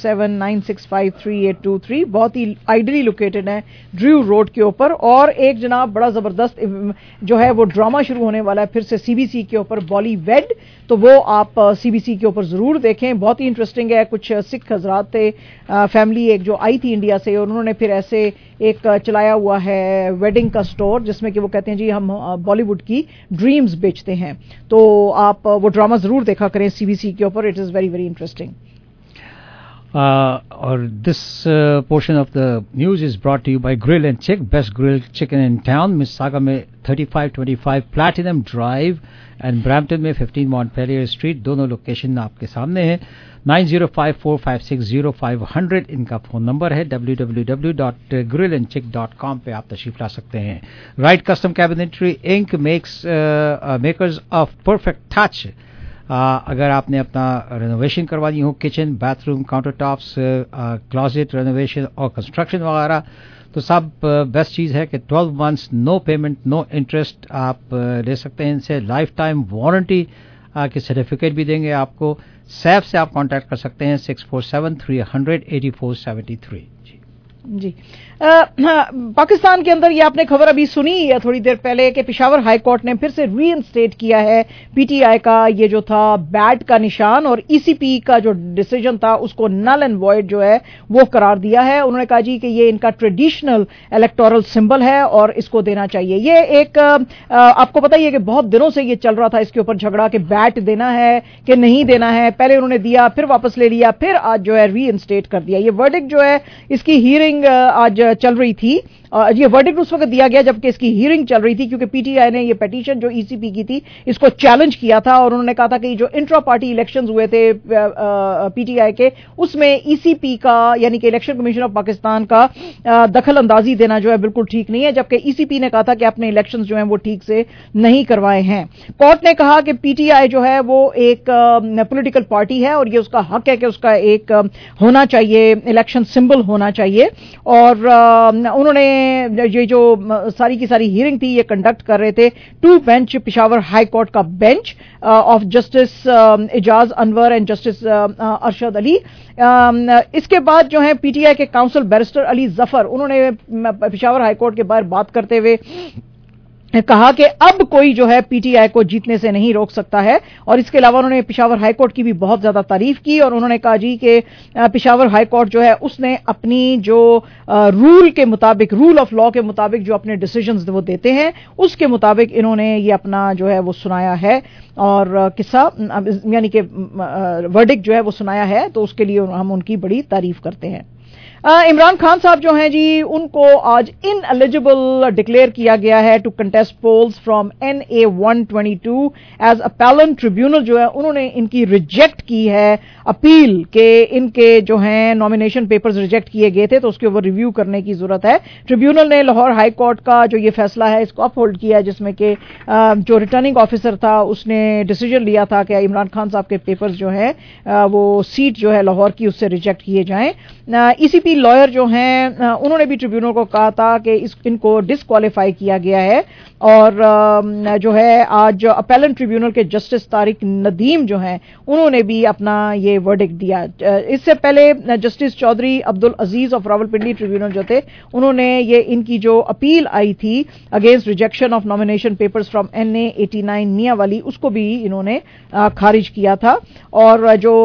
Speaker 2: 647-965-3823. بہت ہی آئیڈلی لوکیٹڈ ہے ڈریو روڈ کے اوپر. اور ایک جناب بڑا زبردست جو ہے وہ ڈرامہ شروع ہونے والا ہے پھر سے CBC کے اوپر بالی ویڈ. تو وہ آپ CBC کے اوپر ضرور دیکھیں. بہت ہی انٹرسٹنگ ہے. کچھ سکھ حضرات تھے فیملی ایک جو آئی تھی انڈیا سے اور انہوں نے پھر ایسے ایک چلایا ہوا ہے ویڈنگ کا سٹور جس میں کہ وہ کہتے ہیں جی ہم بالی ووڈ کی ڈریمز بیچتے ہیں. تو آپ وہ ڈرامہ ضرور دیکھا کریں CBC کے اوپر. It is very very interesting.
Speaker 1: اور this portion of the news is brought to you by Grill and Chick, best grill chicken in town. Mississauga میں 3525 پلیٹینم ڈرائیو اینڈ برامپٹن میں 15 مونٹپیلیئر اسٹریٹ. دونوں location آپ کے سامنے ہیں. 9054560500 ان کا phone number ہے. www.grillandchick.com پہ آپ تشریف لا سکتے ہیں. Right Custom Cabinetry Inc makers of Perfect Touch. اگر آپ نے اپنا رینوویشن کروانی ہو kitchen bathroom counter tops closet renovation اور کنسٹرکشن وغیرہ تو سب بیسٹ چیز ہے کہ 12 months no payment no interest آپ لے سکتے ہیں ان سے. لائف ٹائم وارنٹی کے سرٹیفکیٹ بھی دیں گے آپ کو. سیف سے آپ کانٹیکٹ کر سکتے ہیں 647-300-8473.
Speaker 2: جی پاکستان کے اندر یہ آپ نے خبر ابھی سنی ہے تھوڑی دیر پہلے کہ پشاور ہائی کورٹ نے پھر سے ری انسٹیٹ کیا ہے PTI کا یہ جو تھا بیٹ کا نشان اور ECP کا جو ڈیسیجن تھا اس کو نل اینڈ وائڈ جو ہے وہ قرار دیا ہے. انہوں نے کہا جی کہ یہ ان کا ٹریڈیشنل الیکٹورل سمبل ہے اور اس کو دینا چاہیے. یہ ایک آپ کو پتہ ہی ہے کہ بہت دنوں سے یہ چل رہا تھا اس کے اوپر جھگڑا کہ بیٹ دینا ہے کہ نہیں دینا ہے. پہلے انہوں نے دیا پھر واپس لے لیا پھر آج جو ہے ری انسٹیٹ کر دیا. یہ ورڈکٹ جو ہے اس کی ہیئرنگ آج چل رہی تھی یہ ورڈکٹ اس وقت دیا گیا جبکہ اس کی ہیئرنگ چل رہی تھی, کیونکہ پی ٹی آئی نے یہ پیٹیشن جو ای سی پی کی تھی اس کو چیلنج کیا تھا, اور انہوں نے کہا تھا کہ جو انٹرا پارٹی الیکشنز ہوئے تھے پی ٹی آئی کے, اس میں ای سی پی کا یعنی کہ الیکشن کمیشن آف پاکستان کا دخل اندازی دینا جو ہے بالکل ٹھیک نہیں ہے, جبکہ ای سی پی نے کہا تھا کہ اپنے الیکشنز جو ہیں وہ ٹھیک سے نہیں کروائے ہیں. کورٹ نے کہا کہ پی ٹی آئی جو ہے وہ ایک پولیٹیکل پارٹی ہے اور یہ اس کا حق ہے کہ اس کا ایک ہونا چاہیے الیکشن سمبل ہونا چاہیے, اور انہوں نے یہ جو ساری کی ساری ہیئرنگ تھی یہ کنڈکٹ کر رہے تھے 2 بینچ پشاور ہائی کورٹ کا bench of justice Ijaz Anwar and justice Arshad Ali. اس کے بعد جو ہے پی ٹی آئی کے کاؤنسل بیرسٹر علی ظفر انہوں نے پشاور ہائی کورٹ کے باہر بات کرتے ہوئے کہا کہ اب کوئی جو ہے پی ٹی آئی کو جیتنے سے نہیں روک سکتا ہے, اور اس کے علاوہ انہوں نے پشاور ہائی کورٹ کی بھی بہت زیادہ تعریف کی, اور انہوں نے کہا جی کہ پشاور ہائی کورٹ جو ہے اس نے اپنی جو رول کے مطابق, رول آف لا کے مطابق جو اپنے ڈیسیجنز وہ دیتے ہیں اس کے مطابق انہوں نے یہ اپنا جو ہے وہ سنایا ہے, اور قصہ یعنی کہ ورڈکٹ جو ہے وہ سنایا ہے, تو اس کے لیے ہم ان کی بڑی تعریف کرتے ہیں. عمران خان صاحب جو ہیں جی ان کو آج ان ایلیجبل ڈکلیئر کیا گیا ہے to contest polls from NA-122 as appellant. Tribunal جو ہے انہوں نے ان کی ریجیکٹ کی ہے اپیل کہ ان کے جو ہیں نامینیشن پیپرز ریجیکٹ کیے گئے تھے, تو اس کے اوپر ریویو کرنے کی ضرورت ہے. ٹریبیونل نے لاہور ہائی کورٹ کا جو یہ فیصلہ ہے اس کو اپ ہولڈ کیا, جس میں کہ جو ریٹرننگ آفیسر تھا اس نے ڈیسیجن لیا تھا کہ عمران خان صاحب کے پیپرز جو ہیں وہ سیٹ جو ہے لاہور کی اس سے ریجیکٹ کیے جائیں. ای سی پی لائر جو ہیں انہوں نے بھی ٹریبیونل کو کہا تھا کہ ان کو ڈسکوالیفائی کیا گیا ہے, اور جو ہے آج اپیلنٹ ٹریبیونل کے جسٹس طارق ندیم جو ہیں انہوں نے بھی اپنا یہ ورڈکٹ دیا. اس سے پہلے justice Chaudhry Abdul Aziz of Rawalpindi tribunal جو تھے انہوں نے یہ ان کی جو اپیل آئی تھی against rejection of nomination papers from NA-89 میاں والی, اس کو بھی انہوں نے خارج کیا تھا, اور جو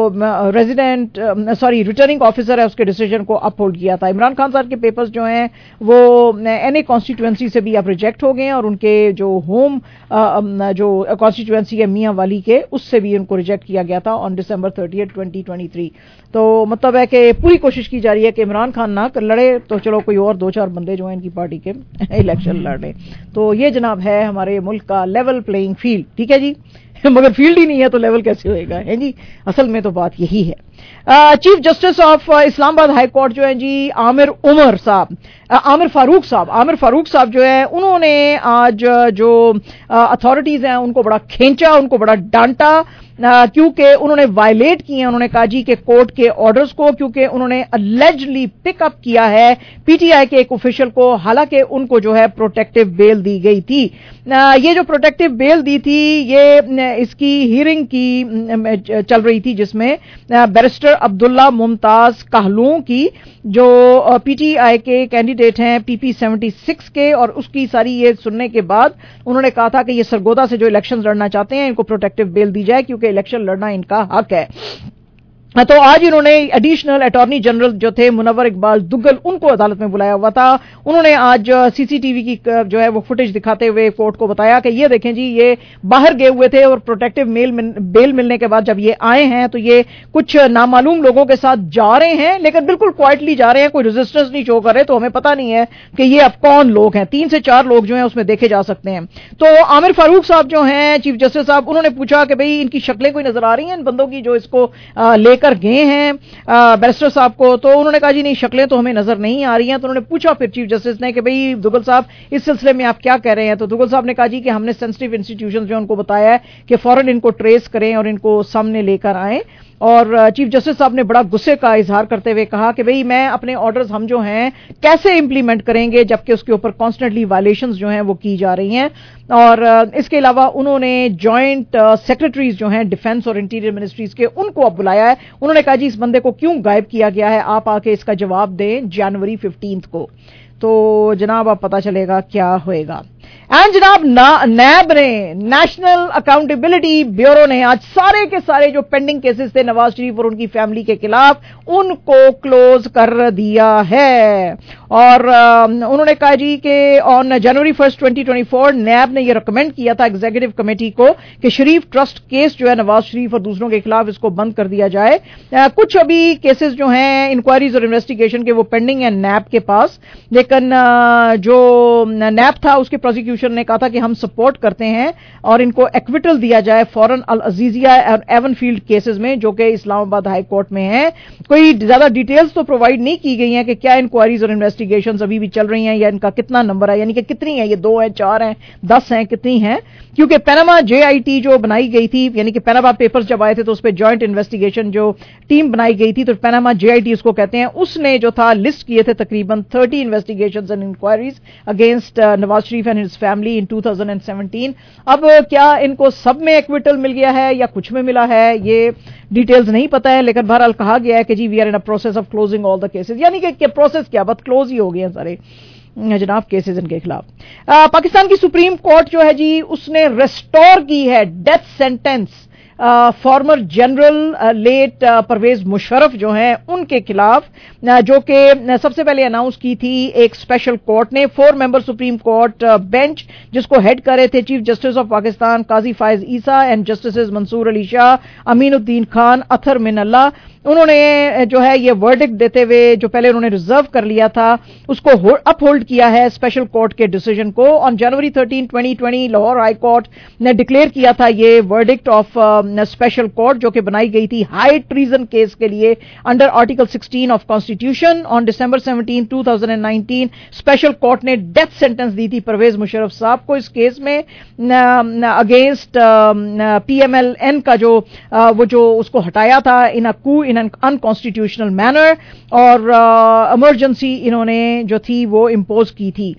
Speaker 2: ریٹرننگ آفیسر ہے اس کے ڈیسیجن کو اپ ہولڈ کیا تھا. عمران خان صاحب کے پیپرز جو ہیں وہ NA کانسٹیٹوئنسی سے بھی اب ریجیکٹ ہو گئے ہیں, اور ان کے جو ہوم جو کانسٹیٹوئنسی ہے میاں والی کے اس سے بھی ان کو ریجیکٹ کیا گیا تھا آن December 30, 2023. تو مطلب ہے کہ پوری کوشش کی جا رہی ہے کہ عمران خان نہ لڑے تو چلو کوئی اور 2-4 بندے جو ہیں ان کی پارٹی کے الیکشن لڑ لیں. تو یہ جناب ہے ہمارے ملک کا لیول پلئنگ فیلڈ. ٹھیک ہے جی, مگر فیلڈ ہی نہیں ہے تو لیول کیسے ہوئے گا ہے جی, اصل میں تو بات یہی ہے. چیف جسٹس آف اسلام آباد ہائی کورٹ جو ہیں جی عامر فاروق صاحب جو ہے انہوں نے آج جو اتھارٹیز ہیں ان کو بڑا کھینچا, ان کو بڑا ڈانٹا, کیونکہ انہوں نے وائلیٹ کیے. انہوں نے کہا جی کہ کورٹ کے آرڈرز کو, کیونکہ انہوں نے اللیجلی پک اپ کیا ہے پی ٹی آئی کے ایک آفیشل کو, حالانکہ ان کو جو ہے پروٹیکٹیو بیل دی گئی تھی. یہ جو پروٹیکٹیو بیل دی تھی یہ اس کی ہیئرنگ کی چل رہی تھی, جس میں بیرسٹر عبداللہ ممتاز کہلوں کی جو پی ٹی آئی کے کینڈیڈیٹ ہیں PP 76 کے, اور اس کی ساری یہ سننے کے بعد انہوں نے کہا تھا کہ یہ سرگودا سے جو الیکشن لڑنا چاہتے ہیں ان کو پروٹیکٹیو بیل دی جائے کیونکہ الیکشن لڑنا ان کا حق ہے. تو آج انہوں نے ایڈیشنل اٹارنی جنرل جو تھے منور اقبال دگل ان کو عدالت میں بلایا ہوا تھا. انہوں نے آج CCTV کی جو ہے وہ فوٹیج دکھاتے ہوئے کورٹ کو بتایا کہ یہ دیکھیں جی یہ باہر گئے ہوئے تھے اور پروٹیکٹیو بیل ملنے کے بعد جب یہ آئے ہیں تو یہ کچھ نامعلوم لوگوں کے ساتھ جا رہے ہیں, لیکن بالکل کوائٹلی جا رہے ہیں, کوئی ریزسٹنس نہیں شو کر رہے, تو ہمیں پتہ نہیں ہے کہ یہ اب کون لوگ ہیں. 3 سے 4 لوگ جو ہیں اس میں دیکھے جا سکتے ہیں. تو عامر فاروق صاحب جو ہیں چیف جسٹس صاحب انہوں نے پوچھا کہ بھئی ان کی شکلیں کوئی نظر آ رہی ہیں ان بندوں کی جو اس کو لے کر گئے ہیں بیرسٹر صاحب کو؟ تو انہوں نے کہا جی نہیں شکلیں تو ہمیں نظر نہیں آ رہی ہیں. تو انہوں نے پوچھا پھر چیف جسٹس نے کہ بھئی دگل صاحب اس سلسلے میں آپ کیا کہہ رہے ہیں؟ تو دگل صاحب نے کہا جی کہ ہم نے سینسٹیو انسٹیٹیوشنز جو ان کو بتایا ہے کہ فوراً ان کو ٹریس کریں اور ان کو سامنے لے کر آئیں. اور چیف جسٹس صاحب نے بڑا غصے کا اظہار کرتے ہوئے کہا کہ بھئی میں اپنے آرڈرز ہم جو ہیں کیسے امپلیمنٹ کریں گے جبکہ اس کے اوپر کانسٹنٹلی وائلیشنز جو ہیں وہ کی جا رہی ہیں. اور اس کے علاوہ انہوں نے جوائنٹ سیکرٹریز جو ہیں ڈیفنس اور انٹیریئر منسٹریز کے ان کو اب بلایا ہے. انہوں نے کہا جی اس بندے کو کیوں غائب کیا گیا ہے, آپ آ کے اس کا جواب دیں جنوری 15 کو. تو جناب اب پتہ چلے گا کیا ہوئے گا. एंड जनाब नैब ने, नेशनल अकाउंटेबिलिटी ब्यूरो ने आज सारे के सारे जो पेंडिंग केसेस थे नवाज शरीफ और उनकी फैमिली के खिलाफ, उनको क्लोज कर दिया है। और उन्होंने कहा जी कि ऑन जनवरी 1, 2024 नैब ने यह रिकमेंड किया था एग्जीक्यूटिव कमेटी को कि शरीफ ट्रस्ट केस जो है नवाज शरीफ और दूसरों के खिलाफ, इसको बंद कर दिया जाए। कुछ अभी केसेस जो हैं इंक्वायरीज और इन्वेस्टिगेशन के वो पेंडिंग है नैब के पास, लेकिन जो नैब था उसके प्रोसिक्यूशन ने कहा था कि हम सपोर्ट करते हैं और इनको एक्विटल दिया जाए फौरन अल अजीजिया और एवनफील्ड केसेस में, जो कि इस्लामाबाद हाई कोर्ट में है। कोई ज्यादा डिटेल्स तो प्रोवाइड नहीं की गई हैं कि क्या इंक्वायरीज और इन्वेस्टिगेशन अभी भी चल रही हैं या इनका कितना नंबर है, यानी कि कितनी है, ये 2 हैं, 4 हैं, 10 हैं, कितनी हैं। क्योंकि पैनामा जेआईटी जो बनाई गई थी, यानी कि पैनामा पेपर्स जब आए थे तो उस पर जॉइंट इन्वेस्टिगेशन जो टीम बनाई गई थी, तो पैनामा जेआईटी उसको कहते हैं, उसने जो था लिस्ट किए थे तकरीबन 30 investigations and inquiries against Nawaz Sharif and his family in 2017। अब क्या इनको सब में एक्विटल मिल गया है या कुछ में मिला है, ये डिटेल्स नहीं पता है, लेकिन बहरहाल कहा गया है कि ji we are in a process of closing all the cases, यानी कि प्रोसेस क्या, बस क्लोज ही हो गए हैं सारे जनाब केसेस इनके खिलाफ। पाकिस्तान की सुप्रीम कोर्ट जो है जी उसने रेस्टोर की है death sentence former general late Pervez Musharraf जो हैं उनके खिलाफ, जो कि सबसे पहले अनाउंस की थी एक स्पेशल कोर्ट ने। 4 मेंबर सुप्रीम कोर्ट बेंच जिसको हेड कर रहे थे chief justice of Pakistan Qazi Faez Isa and justice Mansoor Ali Shah, Aminuddin Khan, Athar Minallah, उन्होंने जो है ये वर्डिक्ट देते हुए जो पहले उन्होंने रिजर्व कर लिया था उसको अपहोल्ड किया है स्पेशल कोर्ट के डिसीजन को। On January 13, 2020 Lahore high court ने डिक्लेयर किया था ये वर्डिक्ट ऑफ स्पेशल कोर्ट, जो कि बनाई गई थी हाई ट्रीजन केस के लिए under article 16 of constitution. On December 17, 2019 special court ने डेथ सेंटेंस दी थी परवेज मुशर्रफ साहब को इस केस में अगेंस्ट PMLN का जो वो जो उसको हटाया था in a coup in an unconstitutional manner, और इमरजेंसी इन्होंने जो थी वो इंपोज की थी।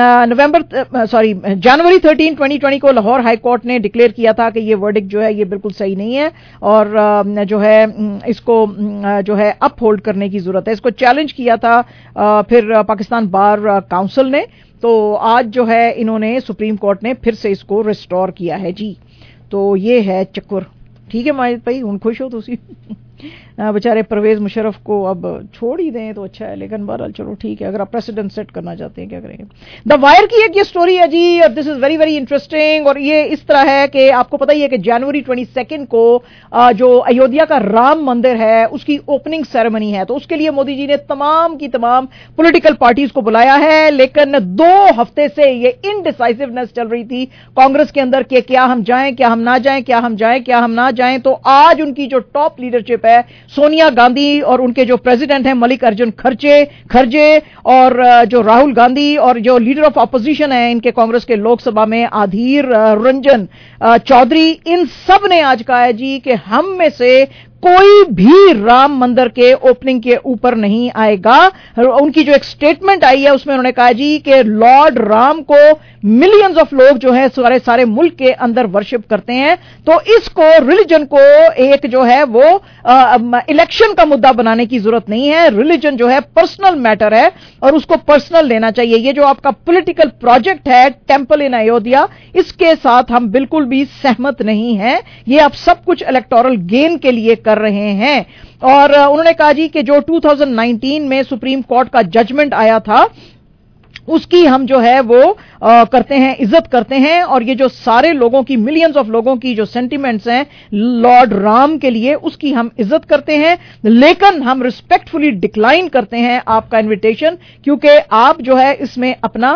Speaker 2: जनवरी 13, 2020 को लाहौर हाई कोर्ट ने डिक्लेयर किया था कि ये वर्डिक्ट जो है ये बिल्कुल सही नहीं है और जो है इसको जो है अपहोल्ड करने की जरूरत है। इसको चैलेंज किया था फिर पाकिस्तान बार काउंसिल ने, तो आज जो है इन्होंने सुप्रीम कोर्ट ने फिर से इसको रिस्टोर किया है जी। तो ये है चक्कर, ठीक है माजिद भाई, हुन खुश हो तुसी? बेचारे परवेज मुशर्रफ को अब छोड़ ही दें तो अच्छा है, लेकिन बहरहाल चलो ठीक है, अगर आप प्रेसिडेंट सेट करना चाहते हैं क्या करेंगे। द वायर की एक ये स्टोरी है जी, और this is very very interesting, और ये इस तरह है कि आपको पता ही है कि जनवरी 22 को जो अयोध्या का राम मंदिर है उसकी ओपनिंग सेरेमनी है, तो उसके लिए मोदी जी ने तमाम की तमाम पॉलिटिकल पार्टीज को बुलाया है, लेकिन 2 हफ्ते से ये इनडिसाइसिवनेस चल रही थी कांग्रेस के अंदर कि क्या हम जाएं, क्या हम ना जाएं, क्या हम जाएं, क्या हम ना जाएं। तो आज उनकी जो टॉप लीडरशिप है सोनिया गांधी और उनके जो प्रेसिडेंट हैं मलिक अर्जुन खरजे और जो राहुल गांधी और जो लीडर ऑफ अपोजिशन है इनके कांग्रेस के लोकसभा में अधीर रंजन चौधरी, इन सब ने आज कहा है जी कि हम में से कोई भी राम मंदिर के ओपनिंग के ऊपर नहीं आएगा। उनकी जो एक स्टेटमेंट आई है उसमें उन्होंने कहा जी कि लॉर्ड राम को मिलियंस ऑफ लोग जो है सारे मुल्क के अंदर वर्शिप करते हैं, तो इसको रिलीजन को एक जो है वो इलेक्शन का मुद्दा बनाने की जरूरत नहीं है। रिलीजन जो है पर्सनल मैटर है और उसको पर्सनल लेना चाहिए। ये जो आपका पॉलिटिकल प्रोजेक्ट है टेंपल इन अयोध्या, इसके साथ हम बिल्कुल भी सहमत नहीं हैं, ये आप सब कुछ इलेक्टोरल गेन के लिए कर रहे हैं। और उन्होंने कहा जी कि जो 2019 में सुप्रीम कोर्ट का जजमेंट आया था उसकी हम जो है वो करते हैं, इज्जत करते हैं, और ये जो सारे लोगों की मिलियंस ऑफ लोगों की जो सेंटिमेंट्स हैं लॉर्ड राम के लिए उसकी हम इज्जत करते हैं, लेकिन हम रिस्पेक्टफुली डिक्लाइन करते हैं आपका इनविटेशन, क्योंकि आप जो है इसमें अपना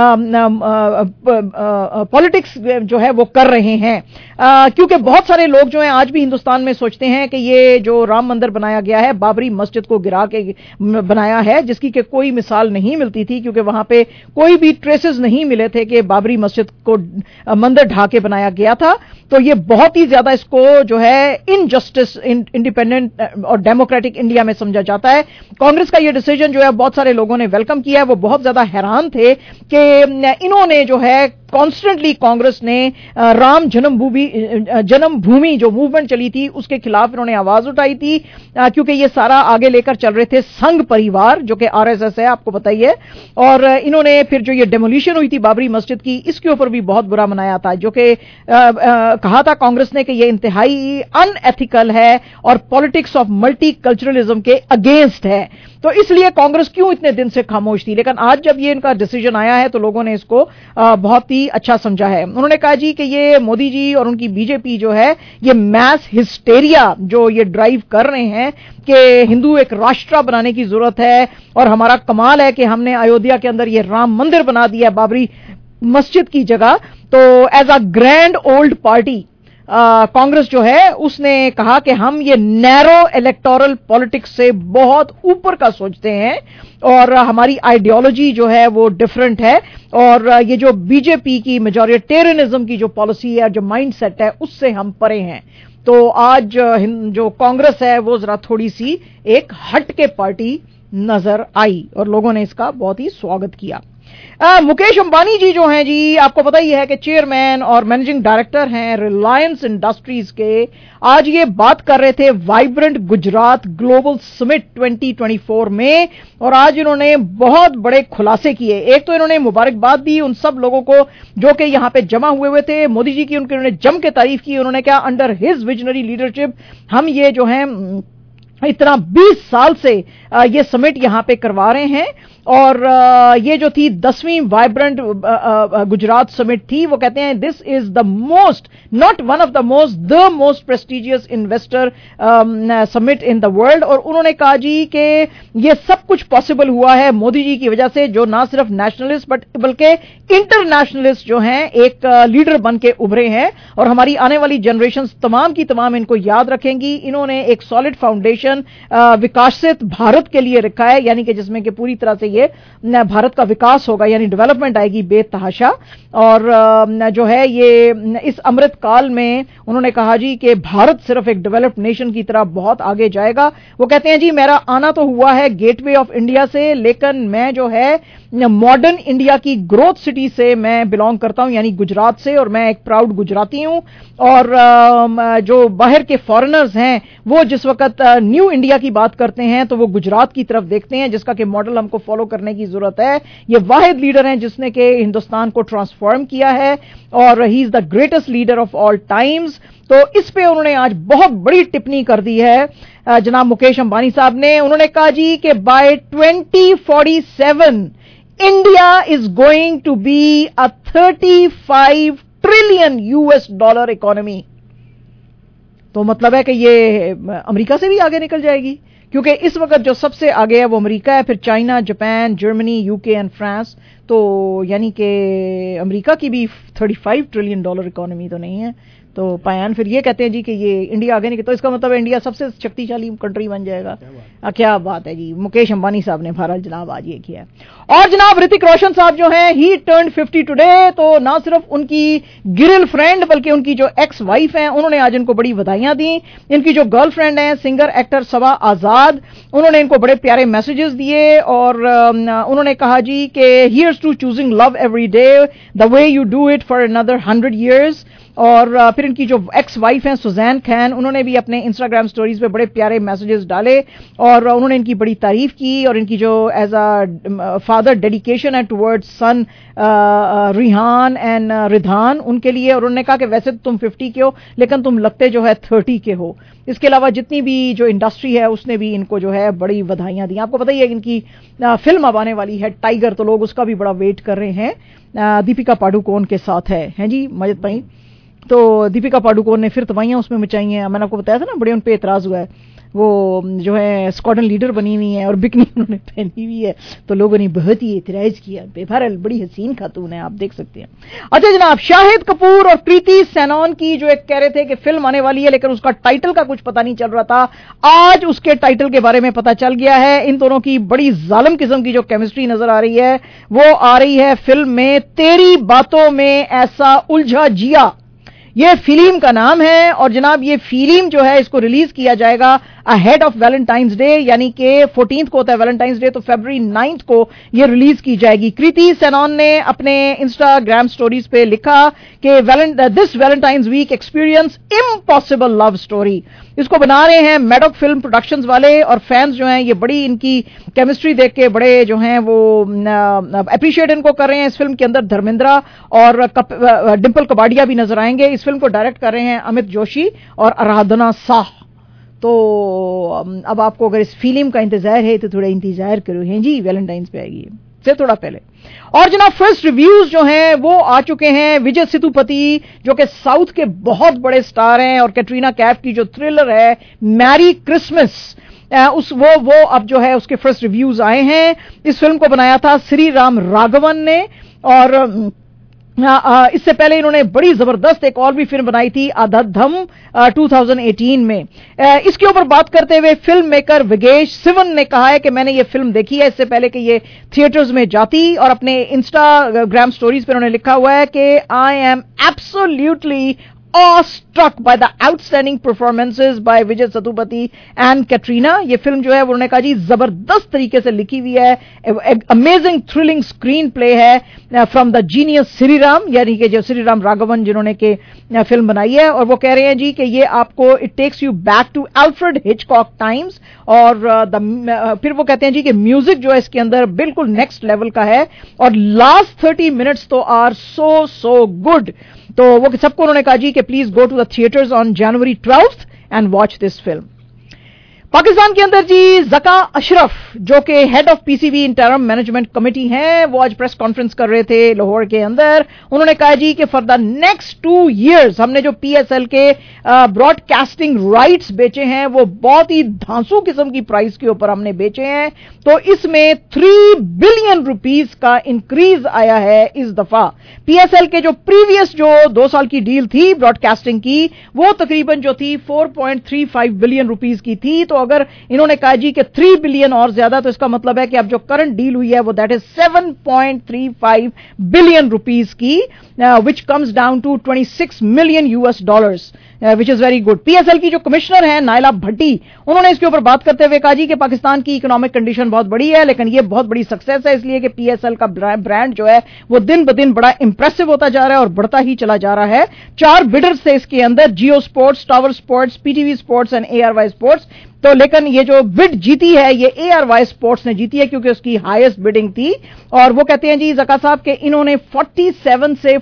Speaker 2: पॉलिटिक्स जो है वो कर रहे हैं। क्योंकि बहुत सारे लोग जो हैं आज भी हिंदुस्तान में सोचते हैं कि ये जो राम मंदिर बनाया गया है बाबरी मस्जिद को गिरा के बनाया है, जिसकी कि कोई मिसाल नहीं मिलती थी, क्योंकि वहां पे कोई भी ट्रेसेस नहीं मिले थे कि बाबरी मस्जिद को मंदिर ढा के बनाया गया था। तो ये बहुत ही ज्यादा इसको जो है इनजस्टिस इंडिपेंडेंट और डेमोक्रेटिक इंडिया में समझा जाता है। कांग्रेस का ये डिसीजन जो है बहुत सारे लोगों ने वेलकम किया है, वो बहुत ज्यादा हैरान थे कि इन्होंने जो है कॉन्स्टेंटली कांग्रेस ने राम जन्मभूमि जो मूवमेंट चली थी उसके खिलाफ इन्होंने आवाज उठाई थी, क्योंकि ये सारा आगे लेकर चल रहे थे संघ परिवार जो कि आरएसएस है, आपको पता ही है। और इन्होंने फिर जो ये डेमोलिशन हुई थी बाबरी मस्जिद की, इसके ऊपर भी बहुत बुरा मनाया था, जो कि कहा था कांग्रेस ने कि ये इंतहाई अनएथिकल है और पॉलिटिक्स ऑफ मल्टी कल्चरलिज्म के अगेंस्ट है। तो इसलिए कांग्रेस क्यों इतने दिन से खामोश थी, लेकिन आज जब ये इनका डिसीजन आया है तो लोगों ने इसको बहुत ही अच्छा समझा है। उन्होंने कहा जी कि ये मोदी जी और उनकी बीजेपी जो है ये मैस हिस्टेरिया जो ये ड्राइव कर रहे हैं कि हिंदू एक राष्ट्र बनाने की जरूरत है, और हमारा कमाल है कि हमने अयोध्या के अंदर ये राम मंदिर बना दिया बाबरी मस्जिद की जगह। तो as a grand old party Congress जो है उसने कहा कि हम ये नैरो इलेक्टोरल पॉलिटिक्स से बहुत ऊपर का सोचते हैं और हमारी आइडियोलॉजी जो है वो डिफरेंट है, और ये जो बीजेपी की मेजॉरिटेरियनिज्म की जो पॉलिसी है, जो माइंडसेट है, उससे हम परे हैं। तो आज जो कांग्रेस है वो जरा थोड़ी सी एक हट के पार्टी नजर आई और लोगों ने इसका बहुत ही स्वागत किया। मुकेश अंबानी जी जो हैं जी, आपको पता ही है कि चेयरमैन और मैनेजिंग डायरेक्टर हैं रिलायंस इंडस्ट्रीज के। आज ये बात कर रहे थे वाइब्रेंट गुजरात ग्लोबल समिट 2024 में, और आज इन्होंने बहुत बड़े खुलासे किए। एक तो इन्होंने मुबारकबाद दी उन सब लोगों को जो कि यहां पे जमा हुए थे, मोदी जी की उन्होंने जम के तारीफ की। उन्होंने कहा अंडर हिज विजनरी लीडरशिप हम ये जो है इतना 20 साल से ये समिट यहां पे करवा रहे हैं, और ये जो थी 10वीं वाइब्रेंट गुजरात समिट थी, वो कहते हैं this is the most, not one of the most, the most prestigious investor summit in the world. और उन्होंने कहा जी कि ये सब कुछ पॉसिबल हुआ है मोदी जी की वजह से, जो ना सिर्फ नेशनलिस्ट बल्कि इंटरनेशनलिस्ट जो हैं एक लीडर बन के उभरे हैं, और हमारी आने वाली जनरेशन तमाम की तमाम इनको याद रखेंगी। इन्होंने एक सॉलिड फाउंडेशन विकासित भारत के लिए रखा है, यानी कि जिसमें कि पूरी तरह से ये भारत का विकास होगा, यानी डेवलपमेंट आएगी बेतहाशा। और जो है ये इस अमृत काल में उन्होंने कहा जी कि भारत सिर्फ एक डेवलप्ड नेशन की तरह बहुत आगे जाएगा। वो कहते हैं जी मेरा आना तो हुआ है गेटवे ऑफ इंडिया से, लेकिन मैं जो है मॉडर्न इंडिया की ग्रोथ सिटी से मैं बिलोंग करता हूं, यानी गुजरात से, और मैं एक प्राउड गुजराती हूं। और जो बाहर के फॉरेनर्स हैं वो जिस वक्त न्यू इंडिया की बात करते हैं तो वो गुजरात की तरफ देखते हैं, जिसका कि मॉडल हमको फॉलो करने की जरूरत है। ये वाहिद लीडर हैं जिसने कि हिंदुस्तान को ट्रांसफॉर्म किया है, और he is the greatest leader of all times. तो इस पे उन्होंने आज बहुत बड़ी टिप्पणी कर दी है जनाब मुकेश अंबानी साहब ने। उन्होंने कहा जी कि by 2047 India is going to be a 35 trillion US dollar economy. तो मतलब है कि ये अमेरिका से भी आगे निकल जाएगी, क्योंकि इस वक्त जो सबसे आगे है वो अमेरिका है, फिर China, Japan, Germany, UK and France. तो यानी कि अमेरिका की भी 35 ट्रिलियन डॉलर इकोनॉमी तो नहीं है। तो पायान फिर ये कहते हैं जी कि ये इंडिया आगे नहीं, तो इसका मतलब इंडिया सबसे शक्तिशाली कंट्री बन जाएगा। क्या बात है जी, मुकेश अंबानी साहब ने भारत जनाब आज ये किया। और जनाब ऋतिक रोशन साहब जो हैं ही टर्न 50 टुडे। तो ना सिर्फ उनकी गिरिल फ्रेंड बल्कि उनकी जो एक्स वाइफ हैं उन्होंने आज इनको बड़ी बधाइयां दी। इनकी जो गर्लफ्रेंड है सिंगर एक्टर सबा आजाद, उन्होंने इनको बड़े प्यारे मैसेजेस दिए, और उन्होंने कहा जी कि here's to choosing love every day the way you do it for another 100 years। और फिर इनकी जो एक्स वाइफ हैं सुजैन खान, उन्होंने भी अपने इंस्टाग्राम स्टोरीज पे बड़े प्यारे मैसेजेस डाले, और उन्होंने इनकी बड़ी तारीफ की, और इनकी जो एज अ फादर डेडिकेशन है towards son Hrehaan and Hridhaan उनके लिए। और उन्होंने कहा कि वैसे तो तुम 50 के हो लेकिन तुम लगते जो है 30 के हो। इसके अलावा जितनी भी जो इंडस्ट्री है उसने भी इनको जो है बड़ी बधाइयां दी। आपको पता ही है कि इनकी फिल्म अब आने वाली है टाइगर, तो लोग उसका भी बड़ा वेट कर रहे हैं। दीपिका पाडुकोण के साथ है जी मजिद भाई। तो दीपिका पाडुकोण ने फिर तबाहियां उसमें मचाई हैं। मैंने आपको बताया था ना, बड़े उन पे एतराज हुआ है। वो जो है स्क्वाड्रन लीडर बनी हुई है और बिकनी उन्होंने पहनी हुई है, तो लोगों ने बहुत ही एतराज किया। बहरहाल बड़ी हसीन खातून है, आप देख सकते हैं। अच्छा जनाब, शाहिद कपूर और कृति सेनन की जो एक कह रहे थे कि फिल्म आने वाली है लेकिन उसका टाइटल का कुछ पता नहीं चल रहा था, आज उसके टाइटल के बारे में पता चल गया है। इन दोनों की बड़ी जालिम किस्म की जो केमिस्ट्री नजर आ रही है वो आ रही है फिल्म में तेरी बातों में ऐसा उलझा जिया, ये फिल्म का नाम है। और जनाब ये फिल्म जो है इसको रिलीज किया जाएगा अहेड ऑफ वैलेंटाइंस डे, यानी कि 14 को होता है वैलेंटाइंस डे, तो फरवरी 9 को ये रिलीज की जाएगी। कृति सेनन ने अपने इंस्टाग्राम स्टोरीज पे लिखा कि this Valentine's week experience impossible love story. इसको बना रहे हैं मैडॉक फिल्म प्रोडक्शंस वाले, और फैंस जो हैं ये बड़ी इनकी केमिस्ट्री देख के बड़े जो हैं वो अप्रिशिएट इनको कर रहे हैं। इस फिल्म के अंदर धर्मेंद्र और डिंपल कपाड़िया भी नजर आएंगे। इस फिल्म को डायरेक्ट कर रहे हैं अमित जोशी और आराधना शाह। तो अब आपको अगर इस फिल्म का इंतजार है तो थोड़ा इंतजार करो, हैं जी, वैलेंटाइंस पे आएगी से थोड़ा पहले। और जनाब फर्स्ट रिव्यूज जो हैं वो आ चुके हैं। विजय सेतुपति जो कि साउथ के बहुत बड़े स्टार हैं, और कैटरीना कैफ की जो थ्रिलर है मैरी क्रिसमस, वो अब जो है उसके फर्स्ट रिव्यूज आए हैं। इस फिल्म को बनाया था श्री राम राघवन ने, और इससे पहले इन्होंने बड़ी जबरदस्त एक और भी फिल्म बनाई थी आधम 2018 में। इसके ऊपर बात करते हुए फिल्म मेकर विगेश सिवन ने कहा है कि मैंने ये फिल्म देखी है इससे पहले कि ये थिएटर्स में जाती, और अपने इंस्टाग्राम स्टोरीज पर उन्होंने लिखा हुआ है कि I am absolutely awestruck by the outstanding performances by Vijay Sethupathi and Katrina। ये फिल्म जो है उन्होंने कहा जी जबरदस्त तरीके से लिखी हुई है, अमेजिंग थ्रिलिंग स्क्रीन प्ले है from the genius Sriram, यानी कि जो श्री राम राघवन जिन्होंने के फिल्म बनाई है। और वो कह रहे हैं जी कि ये आपको it takes you back to Alfred Hitchcock times, और फिर वो कहते हैं जी कि म्यूजिक जो है इसके अंदर बिल्कुल नेक्स्ट लेवल का है, और लास्ट 30 मिनट्स तो आर सो गुड। तो वो सबको उन्होंने कहा जी कि please go to the theatres on January 12 and watch this film. Pakistan के अंदर जी जका अशरफ जो कि head of PCB interim management committee हैं, वो आज प्रेस कॉन्फ्रेंस कर रहे थे लाहौर के अंदर। उन्होंने कहा जी कि फॉर द नेक्स्ट 2 years हमने जो पीएसएल के ब्रॉडकास्टिंग राइट्स बेचे हैं वो बहुत ही धांसू किस्म की प्राइस के ऊपर हमने बेचे हैं, तो इसमें 3 बिलियन रुपीस का इंक्रीज आया है इस दफा। पीएसएल के जो प्रीवियस जो 2 साल की डील थी ब्रॉडकास्टिंग की, वो तकरीबन जो थी 4.35 बिलियन रुपीस की थी। तो अगर इन्होंने कहा जी कि 3 बिलियन और ज्यादा, तो इसका मतलब है कि अब जो करंट डील हुई है वो दैट इज 7.35 बिलियन रुपीस की, which comes down to $26 million which is very good. PSL की जो कमिश्नर हैं नायला भट्टी, उन्होंने इसके ऊपर बात करते हुए कहा जी कि पाकिस्तान की इकोनॉमिक कंडीशन बहुत बड़ी है, लेकिन ये बहुत बड़ी सक्सेस है इसलिए कि पीएसएल का ब्रांड जो है वो दिन ब दिन बड़ा इंप्रेसिव होता जा रहा है और बढ़ता ही चला जा रहा है। 4 बिडर्स थे इसके अंदर, Geo sports, Tower sports, PTV sports and ARY sports. तो लेकिन ये जो बिड जीती है ये एआरवाई स्पोर्ट्स ने जीती है क्योंकि उसकी हाईएस्ट बिडिंग थी। और वो कहते हैं जी जका साहब के इन्होंने 47 से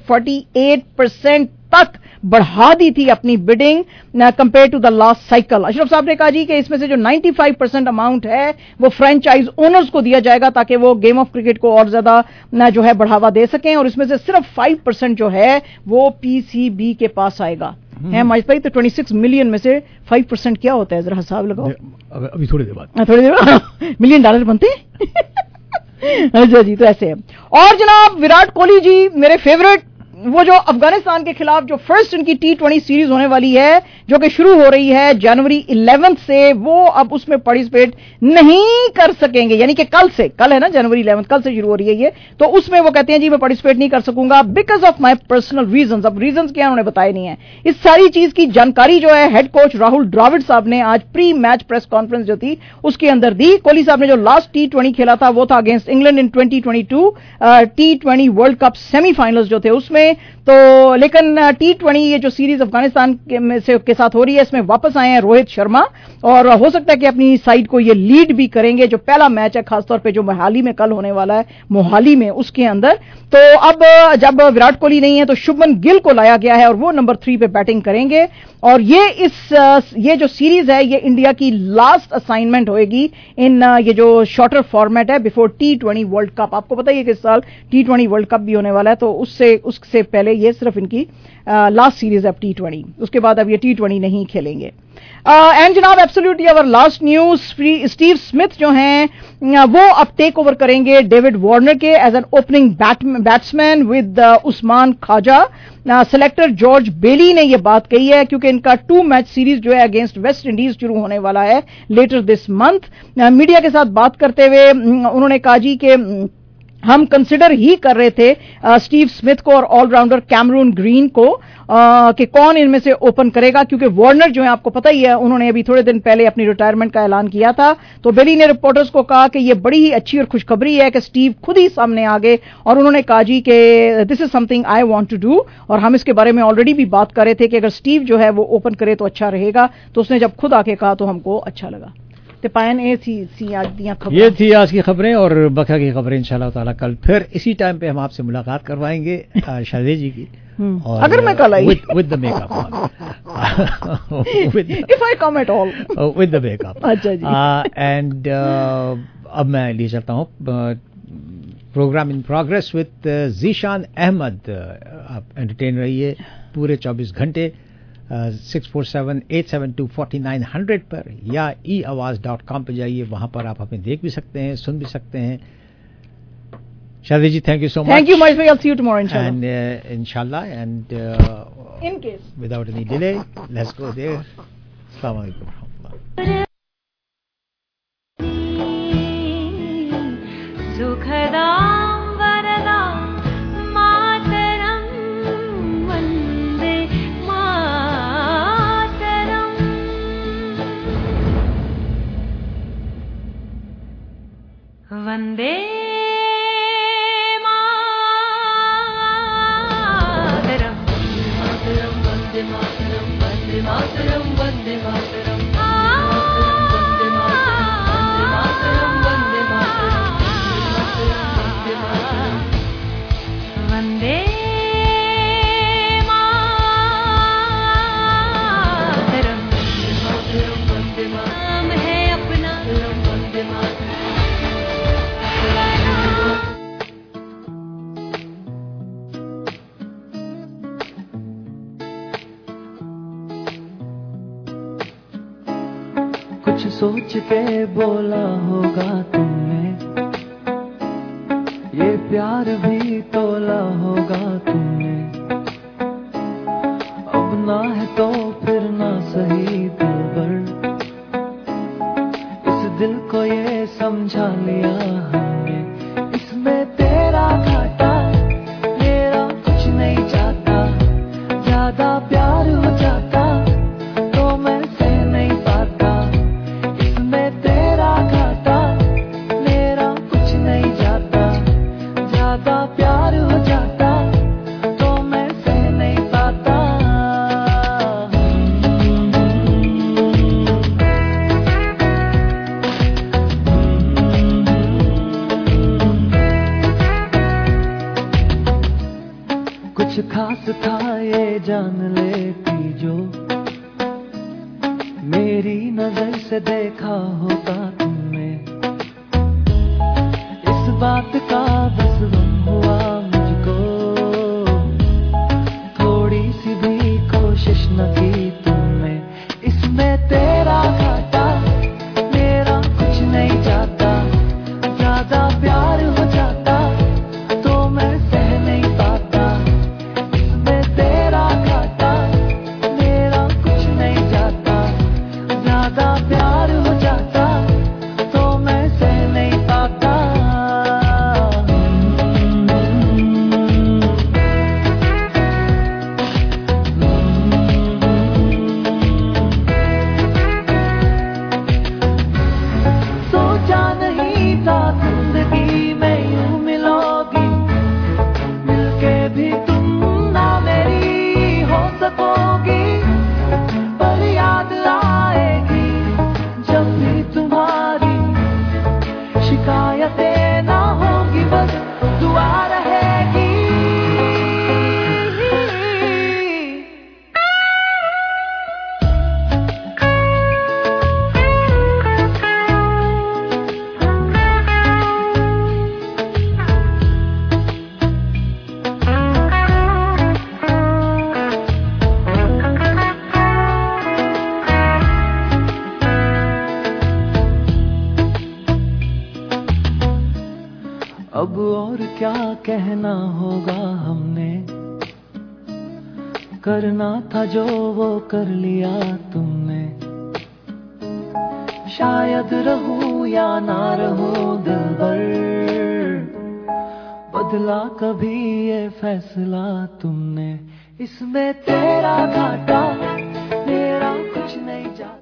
Speaker 2: 48% तक बढ़ा दी थी अपनी bidding compare to the last cycle. Ashraf sahab ने कहा जी कि इसमें से जो 95% अमाउंट है वो फ्रेंचाइज ओनर्स को दिया जाएगा ताकि वो गेम ऑफ क्रिकेट को और ज्यादा जो है बढ़ावा दे सकें, और इसमें से सिर्फ 5% जो है वो पीसीबी के पास आएगा। है माइज भाई, तो 26 मिलियन में से 5% क्या होता है, जरा हिसाब लगाओ।
Speaker 1: अभी थोड़ी देर बाद
Speaker 2: $1 मिलियन बनते अच्छा जी, तो ऐसे है। और जनाब विराट कोहली जी मेरे फेवरेट, वो जो अफगानिस्तान के खिलाफ जो फर्स्ट इनकी T20 सीरीज होने वाली है जो कि शुरू हो रही है जनवरी 11 से, वो अब उसमें पार्टिसिपेट नहीं कर सकेंगे, यानी कि कल है ना जनवरी 11, कल से शुरू हो रही है ये, तो उसमें वो कहते हैं जी मैं पार्टिसिपेट नहीं कर सकूंगा because of my personal reasons. अब रीजंस क्या उन्होंने बताए नहीं है। इस सारी चीज की जानकारी जो है हेड कोच राहुल द्रविड़ साहब ने आज प्री मैच प्रेस कॉन्फ्रेंस जो थी उसके अंदर दी। कोहली साहब ने जो लास्ट T20 खेला था वो था against England in 2022 T20 world cup semifinals जो थे उसमें। तो लेकिन T20 ये जो सीरीज अफगानिस्तान के साथ हो रही है इसमें वापस आए हैं रोहित शर्मा, और हो सकता है कि अपनी साइड को ये लीड भी करेंगे। जो पहला मैच है खासतौर पे जो मोहाली में कल होने वाला है, मोहाली में, उसके अंदर तो अब जब विराट कोहली नहीं है तो शुभमन गिल को लाया गया है और वो नंबर 3 पे बैटिंग करेंगे। और ये जो सीरीज है ये इंडिया की लास्ट असाइनमेंट होगी इन ये जो शॉर्टर फॉर्मेट है बिफोर T20 वर्ल्ड कप। आपको पता है कि इस साल T20 वर्ल्ड कप भी होने वाला है, तो उससे पहले ये सिर्फ इनकी लास्ट सीरीज है T20, उसके बाद अब ये T20 नहीं खेलेंगे। एंड जनाब absolutely our last news, Steve Smith जो हैं वो अब टेक ओवर करेंगे डेविड वार्नर के as an opening batsman with Usman Khawaja. Selector George Bailey ने यह बात कही है क्योंकि इनका 2 मैच सीरीज जो है अगेंस्ट वेस्ट इंडीज शुरू होने वाला है लेटर दिस मंथ। मीडिया के साथ बात करते हुए उन्होंने कहा जी कि हम कंसिडर ही कर रहे थे स्टीव स्मिथ को और ऑलराउंडर कैमरून ग्रीन को कि कौन इनमें से ओपन करेगा, क्योंकि वार्नर जो है आपको पता ही है उन्होंने अभी थोड़े दिन पहले अपनी रिटायरमेंट का ऐलान किया था। तो बेली ने रिपोर्टर्स को कहा कि ये बड़ी ही अच्छी और खुशखबरी है कि स्टीव खुद ही सामने आ गए और उन्होंने कहा जी कि this is something I want to do, और हम इसके बारे में ऑलरेडी भी बात कर रहे थे कि अगर स्टीव जो है वो ओपन करे तो अच्छा रहेगा। तो उसने जब खुद आके कहा तो हमको अच्छा लगा। ये
Speaker 1: थी आज की खबरें और बका की खबरें। इंशाल्लाह ताला कल फिर इसी टाइम पे हम आपसे मुलाकात करवाएंगे शादी जी की, और
Speaker 2: अगर मैं कल आई
Speaker 1: with the makeup,
Speaker 2: if I come at all
Speaker 1: with the makeup.
Speaker 2: अच्छा जी।
Speaker 1: एंड अब मैं ले चलता हूँ programme in progress with Zeeshan Ahmed. आप एंटरटेन रहिए पूरे 24 घंटे 647-872-4900 पर या eawaz.com पे जाइए, वहां पर आप हमें देख भी सकते हैं, सुन भी सकते हैं। शादी जी, thank you so much.
Speaker 2: Thank you much. I'll see you tomorrow inshallah.
Speaker 1: And inshallah, and
Speaker 2: in case
Speaker 1: without any delay, let's go there. Assalamu alaikum.
Speaker 3: सुखदा वरदा मातरम वंदे मातरम, वंदे मातरम, मातरम वंदे मातरम, वंदे मातरम, वंदे मातरम, वंदे मातरम, वंदे मातरम है अपना वंदे मातरम।
Speaker 4: कुछ सोच के बोला होगा तुमने, ये प्यार भी तोला होगा तुमने। अब ना है तो फिर ना सही दिलबर, इस दिल को ये समझा लिया हमने। इसमें तेरा घाटा मेरा कुछ नहीं जाता, ज्यादा प्यार हो जाता तो मैं सह नहीं पाता। इसमें तेरा घाटा मेरा कुछ नहीं जाता, ज्यादा प्यार हो जाता तो मैं सह नहीं पाता। कुछ खास था ये जान लेती जो, मेरी नजर से देखा होता तुमने। इस बात का बस गम हुआ मुझको, थोड़ी सी भी कोशिश न की तुमने। इसमें तेरा घाटा मेरा कुछ नहीं जाता, ज्यादा प्यार हो जाता तो मैं सह नहीं पाता। इसमें तेरा घाटा मेरा कुछ नहीं जाता, ज्यादा प्यार हो जाता तो मैं सह नहीं पाता। सोचा नहीं था जिंदगी में यूं मिलोगी, मिलके भी तुम ना मेरी हो सकोगी। पर याद आएगी जब भी तुम्हारी, शिकायतें ना होगी बस दुआ रहेगी। अब और क्या कहना होगा हमने, करना था जो वो कर लिया तुमने। शायद रहूं या ना रहूं दिलबर, बदला कभी ये फैसला तुमने, इसमें तेरा घाटा मेरा कुछ नहीं जाता।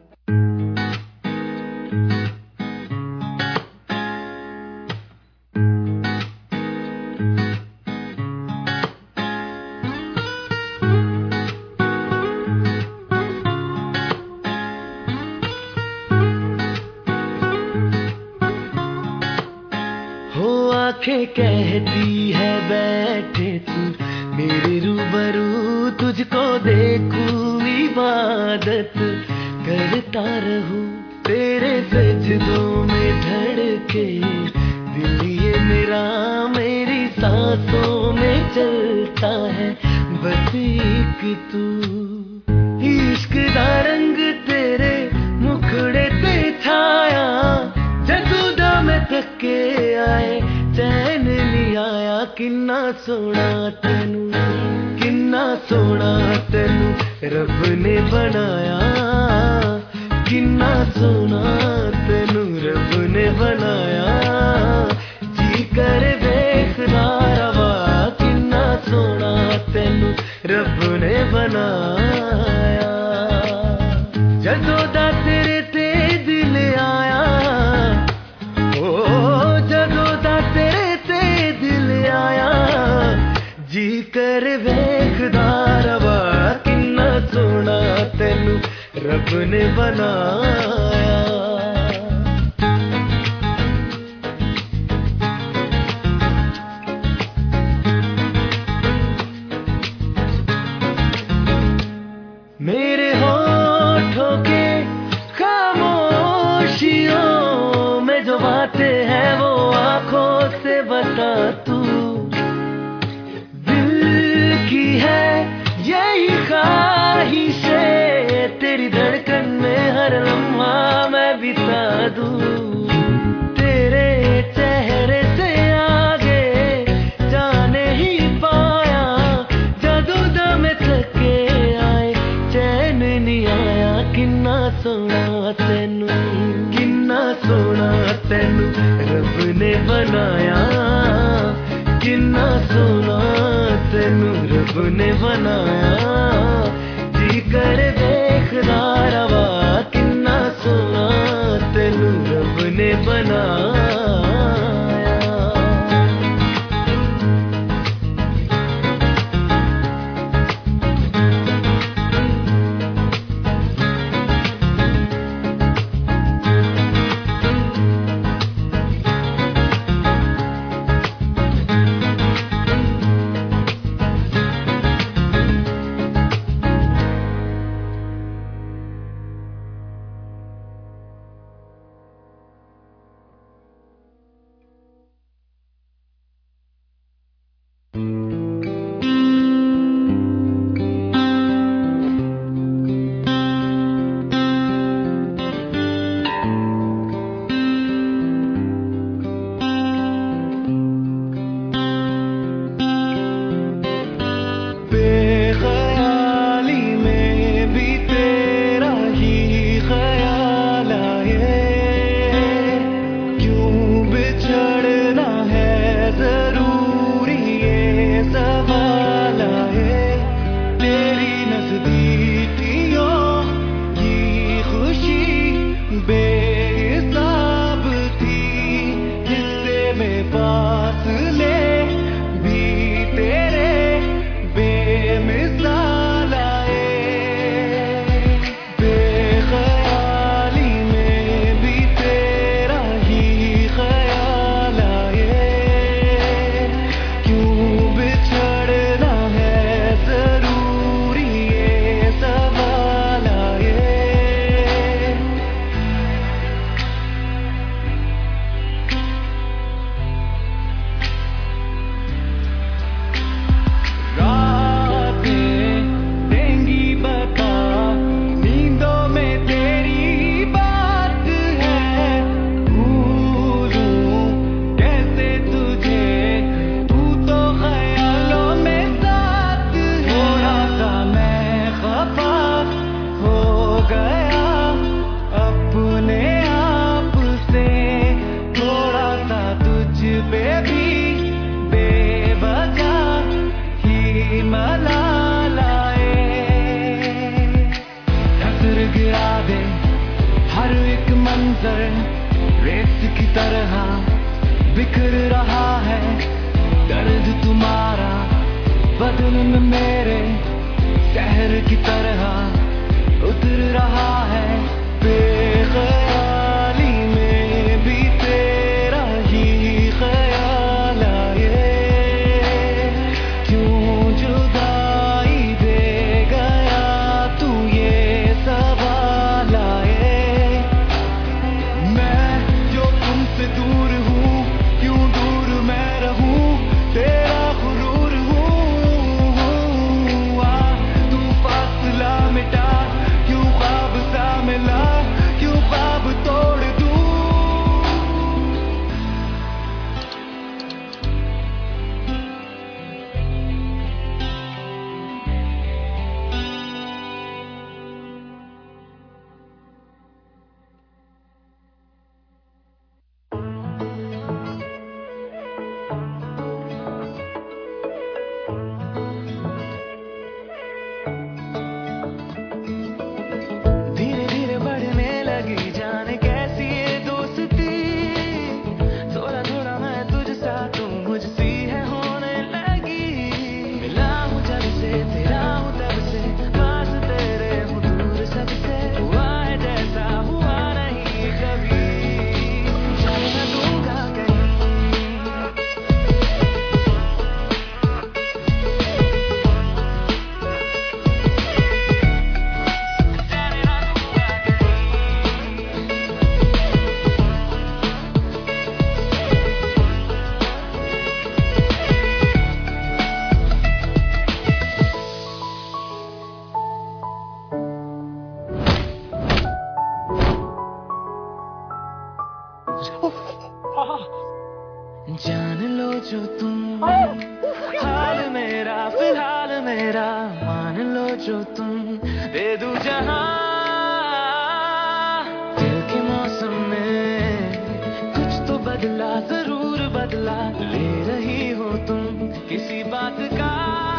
Speaker 4: आंखें कहती है बैठे तू मेरे रूबरू, तुझको देखूं इबादत करता रहूं, तेरे सजदों में धड़के दिल ये मेरा, मेरी सांसों में चलता है बस एक तू। इश्क दा रंग तेरे मुखड़े ते छाया, जदों दा मैं थके आए चैन नहीं आया, किन्ना सोना तेनू, किन्ना सोना तेनू रब ने बनाया, किन्ना सोना तेनू रब ने बनाया, जी कर वेखदा रवा, किन्ना सोना तेनू रब ने बनाया। जदों दा तेरे ते दिल आया, जी कर वेखदा रवा, किन्ना सोना तेनू रब ने बनाया। मेरे होठों के खामोशियों में जो बातें हैं वो आंखों से बता तू, है यही ख्वाहिशें तेरी धड़कन में हर लम्हा मैं बिता दूं, तेरे चेहरे से आगे जाने ही पाया, जदों दा मैं थके आए चैन नहीं आया, किन्ना सोना तेनू, किन्ना सोना तेनू रब ने बनाया, किन्ना सोना तेनू रब ने बनाया, जी कर देखदा रवा, किन्ना सोना तेनू रब ने बनाया। मंजर रेत की तरह बिखर रहा है, दर्द तुम्हारा बदन में मेरे शहर की तरह उतर रहा है, बेख्याली में भी तेरा ही ख्याल आए, क्यों जुदाई दे गया तू ये सवाल आए, मैं जो तुमसे दूर हूँ क्यों दूर मैं रहूँ, तेरा गुरूर हूँ, तू फासला मिटा क्यों ख्वाब सा मिला, क्यों ख्वाब तोड़ दूँ। धीरे धीरे बढ़ने लगी जाने कैसी ये दोस्ती, थोड़ा थोड़ा मैं तुझसा तू मुझसी है होने लगी, मिला हूँ जब से तेरा हूँ तब से, पास तेरे हूँ दूर सबसे, हुआ है जैसा हुआ नहीं कभी, जाने न दूंगा कहीं। जान लो जो तुम हाल मेरा फिलहाल मेरा, मान लो जो तुम दे दूं जहां, दिल के मौसम में कुछ तो बदला जरूर बदला, ले रही हो तुम किसी बात का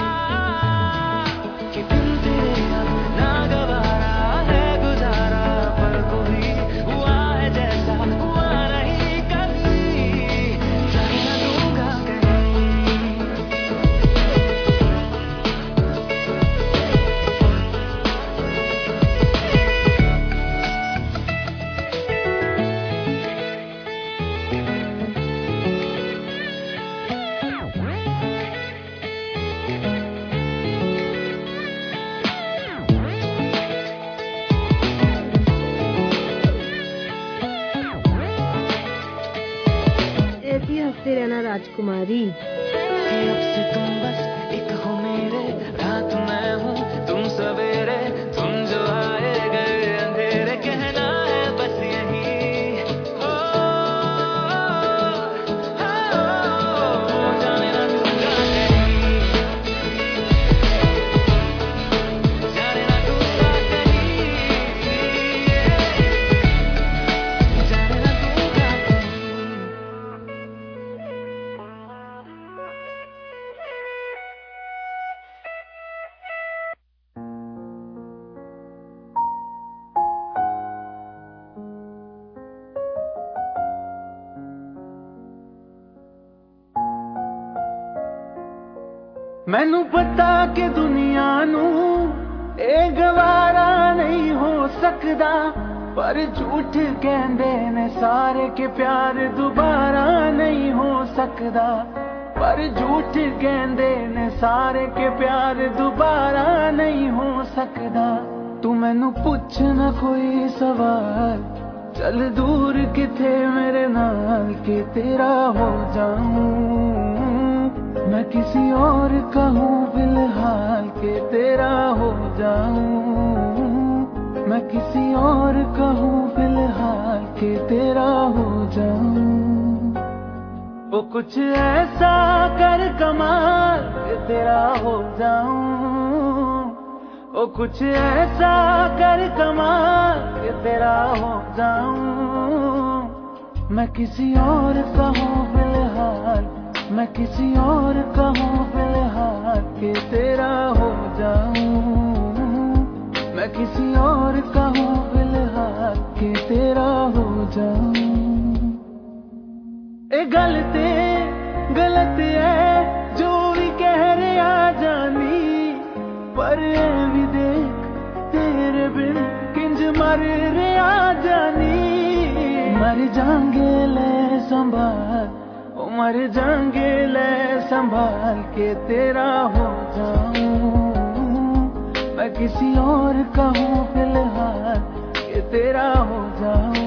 Speaker 4: कि बिन तेरे अब ना गवारा है गुजारा, पर कोई हुआ है जैसा हुआ नहीं कभी, जाने न दूंगा कहीं।
Speaker 5: ऐसी हंसते रहना राजकुमारी।
Speaker 4: कि अब से तुम बस एक हो मेरे, रात मैं हूँ तुम सवेरे, तुम जो आए गए अंधेरे, कहना है बस यही हो, जाने न दूंगा कहीं, जाने न दूंगा कहीं, जाने न दूंगा कहीं। ਮੈਨੂੰ ਪਤਾ ਕਿ ਦੁਨੀਆ ਨੂੰ ਇਹ ਗਵਾਰਾ ਨਹੀਂ ਹੋ ਸਕਦਾ, ਪਰ ਝੂਠ ਕਹਿੰਦੇ ਨੇ ਸਾਰੇ ਕਿ ਪਿਆਰ ਦੁਬਾਰਾ ਨਹੀਂ ਹੋ ਸਕਦਾ, ਪਰ ਝੂਠ ਕਹਿੰਦੇ ਨੇ ਸਾਰੇ ਕਿ ਪਿਆਰ ਦੁਬਾਰਾ ਨਹੀਂ ਹੋ ਸਕਦਾ, ਤੂੰ ਮੈਨੂੰ ਪੁੱਛ ਨਾ ਕੋਈ ਸਵਾਲ, ਚੱਲ ਦੂਰ ਕਿਥੇ ਮੇਰੇ ਨਾਲ ਕਿ ਤੇਰਾ ਹੋ ਜਾऊं, मैं किसी और कहूँ फिलहाल के तेरा हो जाऊं, मैं किसी और कहूँ फिलहाल के तेरा हो जाऊं, वो कुछ ऐसा कर कमाल के तेरा हो जाऊं, वो कुछ ऐसा कर कमाल के तेरा हो जाऊं, मैं किसी और कहूँ फिलहाल, मैं किसी और कहूँ फिलहाल के तेरा हो जाऊं, میں کسی اور کا ہوں فی الحال کہ تیرا ہو جاؤں. اے غلط ہے جو بھی کہہ رہا جانی, پر اے بھی دیکھ تیرے بن کنج مر رہا جانی. مر جانگے لے سنبھال, او مر جانگے لے سنبھال کے تیرا ہو جاؤں. میں کسی اور کا ہوں فی الحال کہ تیرا ہو جاؤں.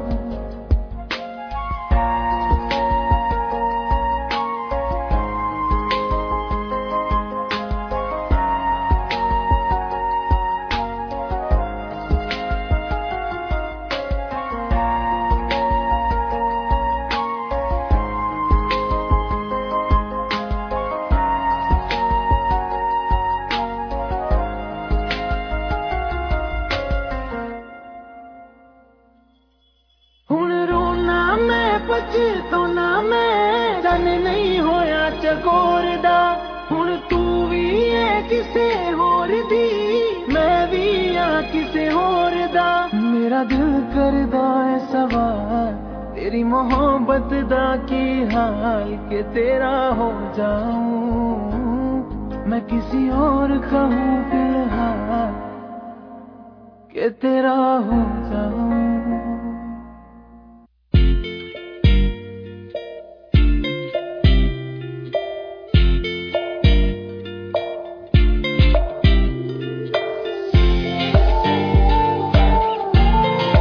Speaker 4: پچھتانا میں جن نہیں ہویا چکور دا, ہن تو بھی ہے کسے ہور دی, میں بھی ہاں کسے ہور دا. میرا دل کردا ہے سوال تیری محبت دا کی حال کہ تیرا ہو جاؤں. میں کسی اور کا ہوں فی الحال کہ تیرا ہو جاؤں.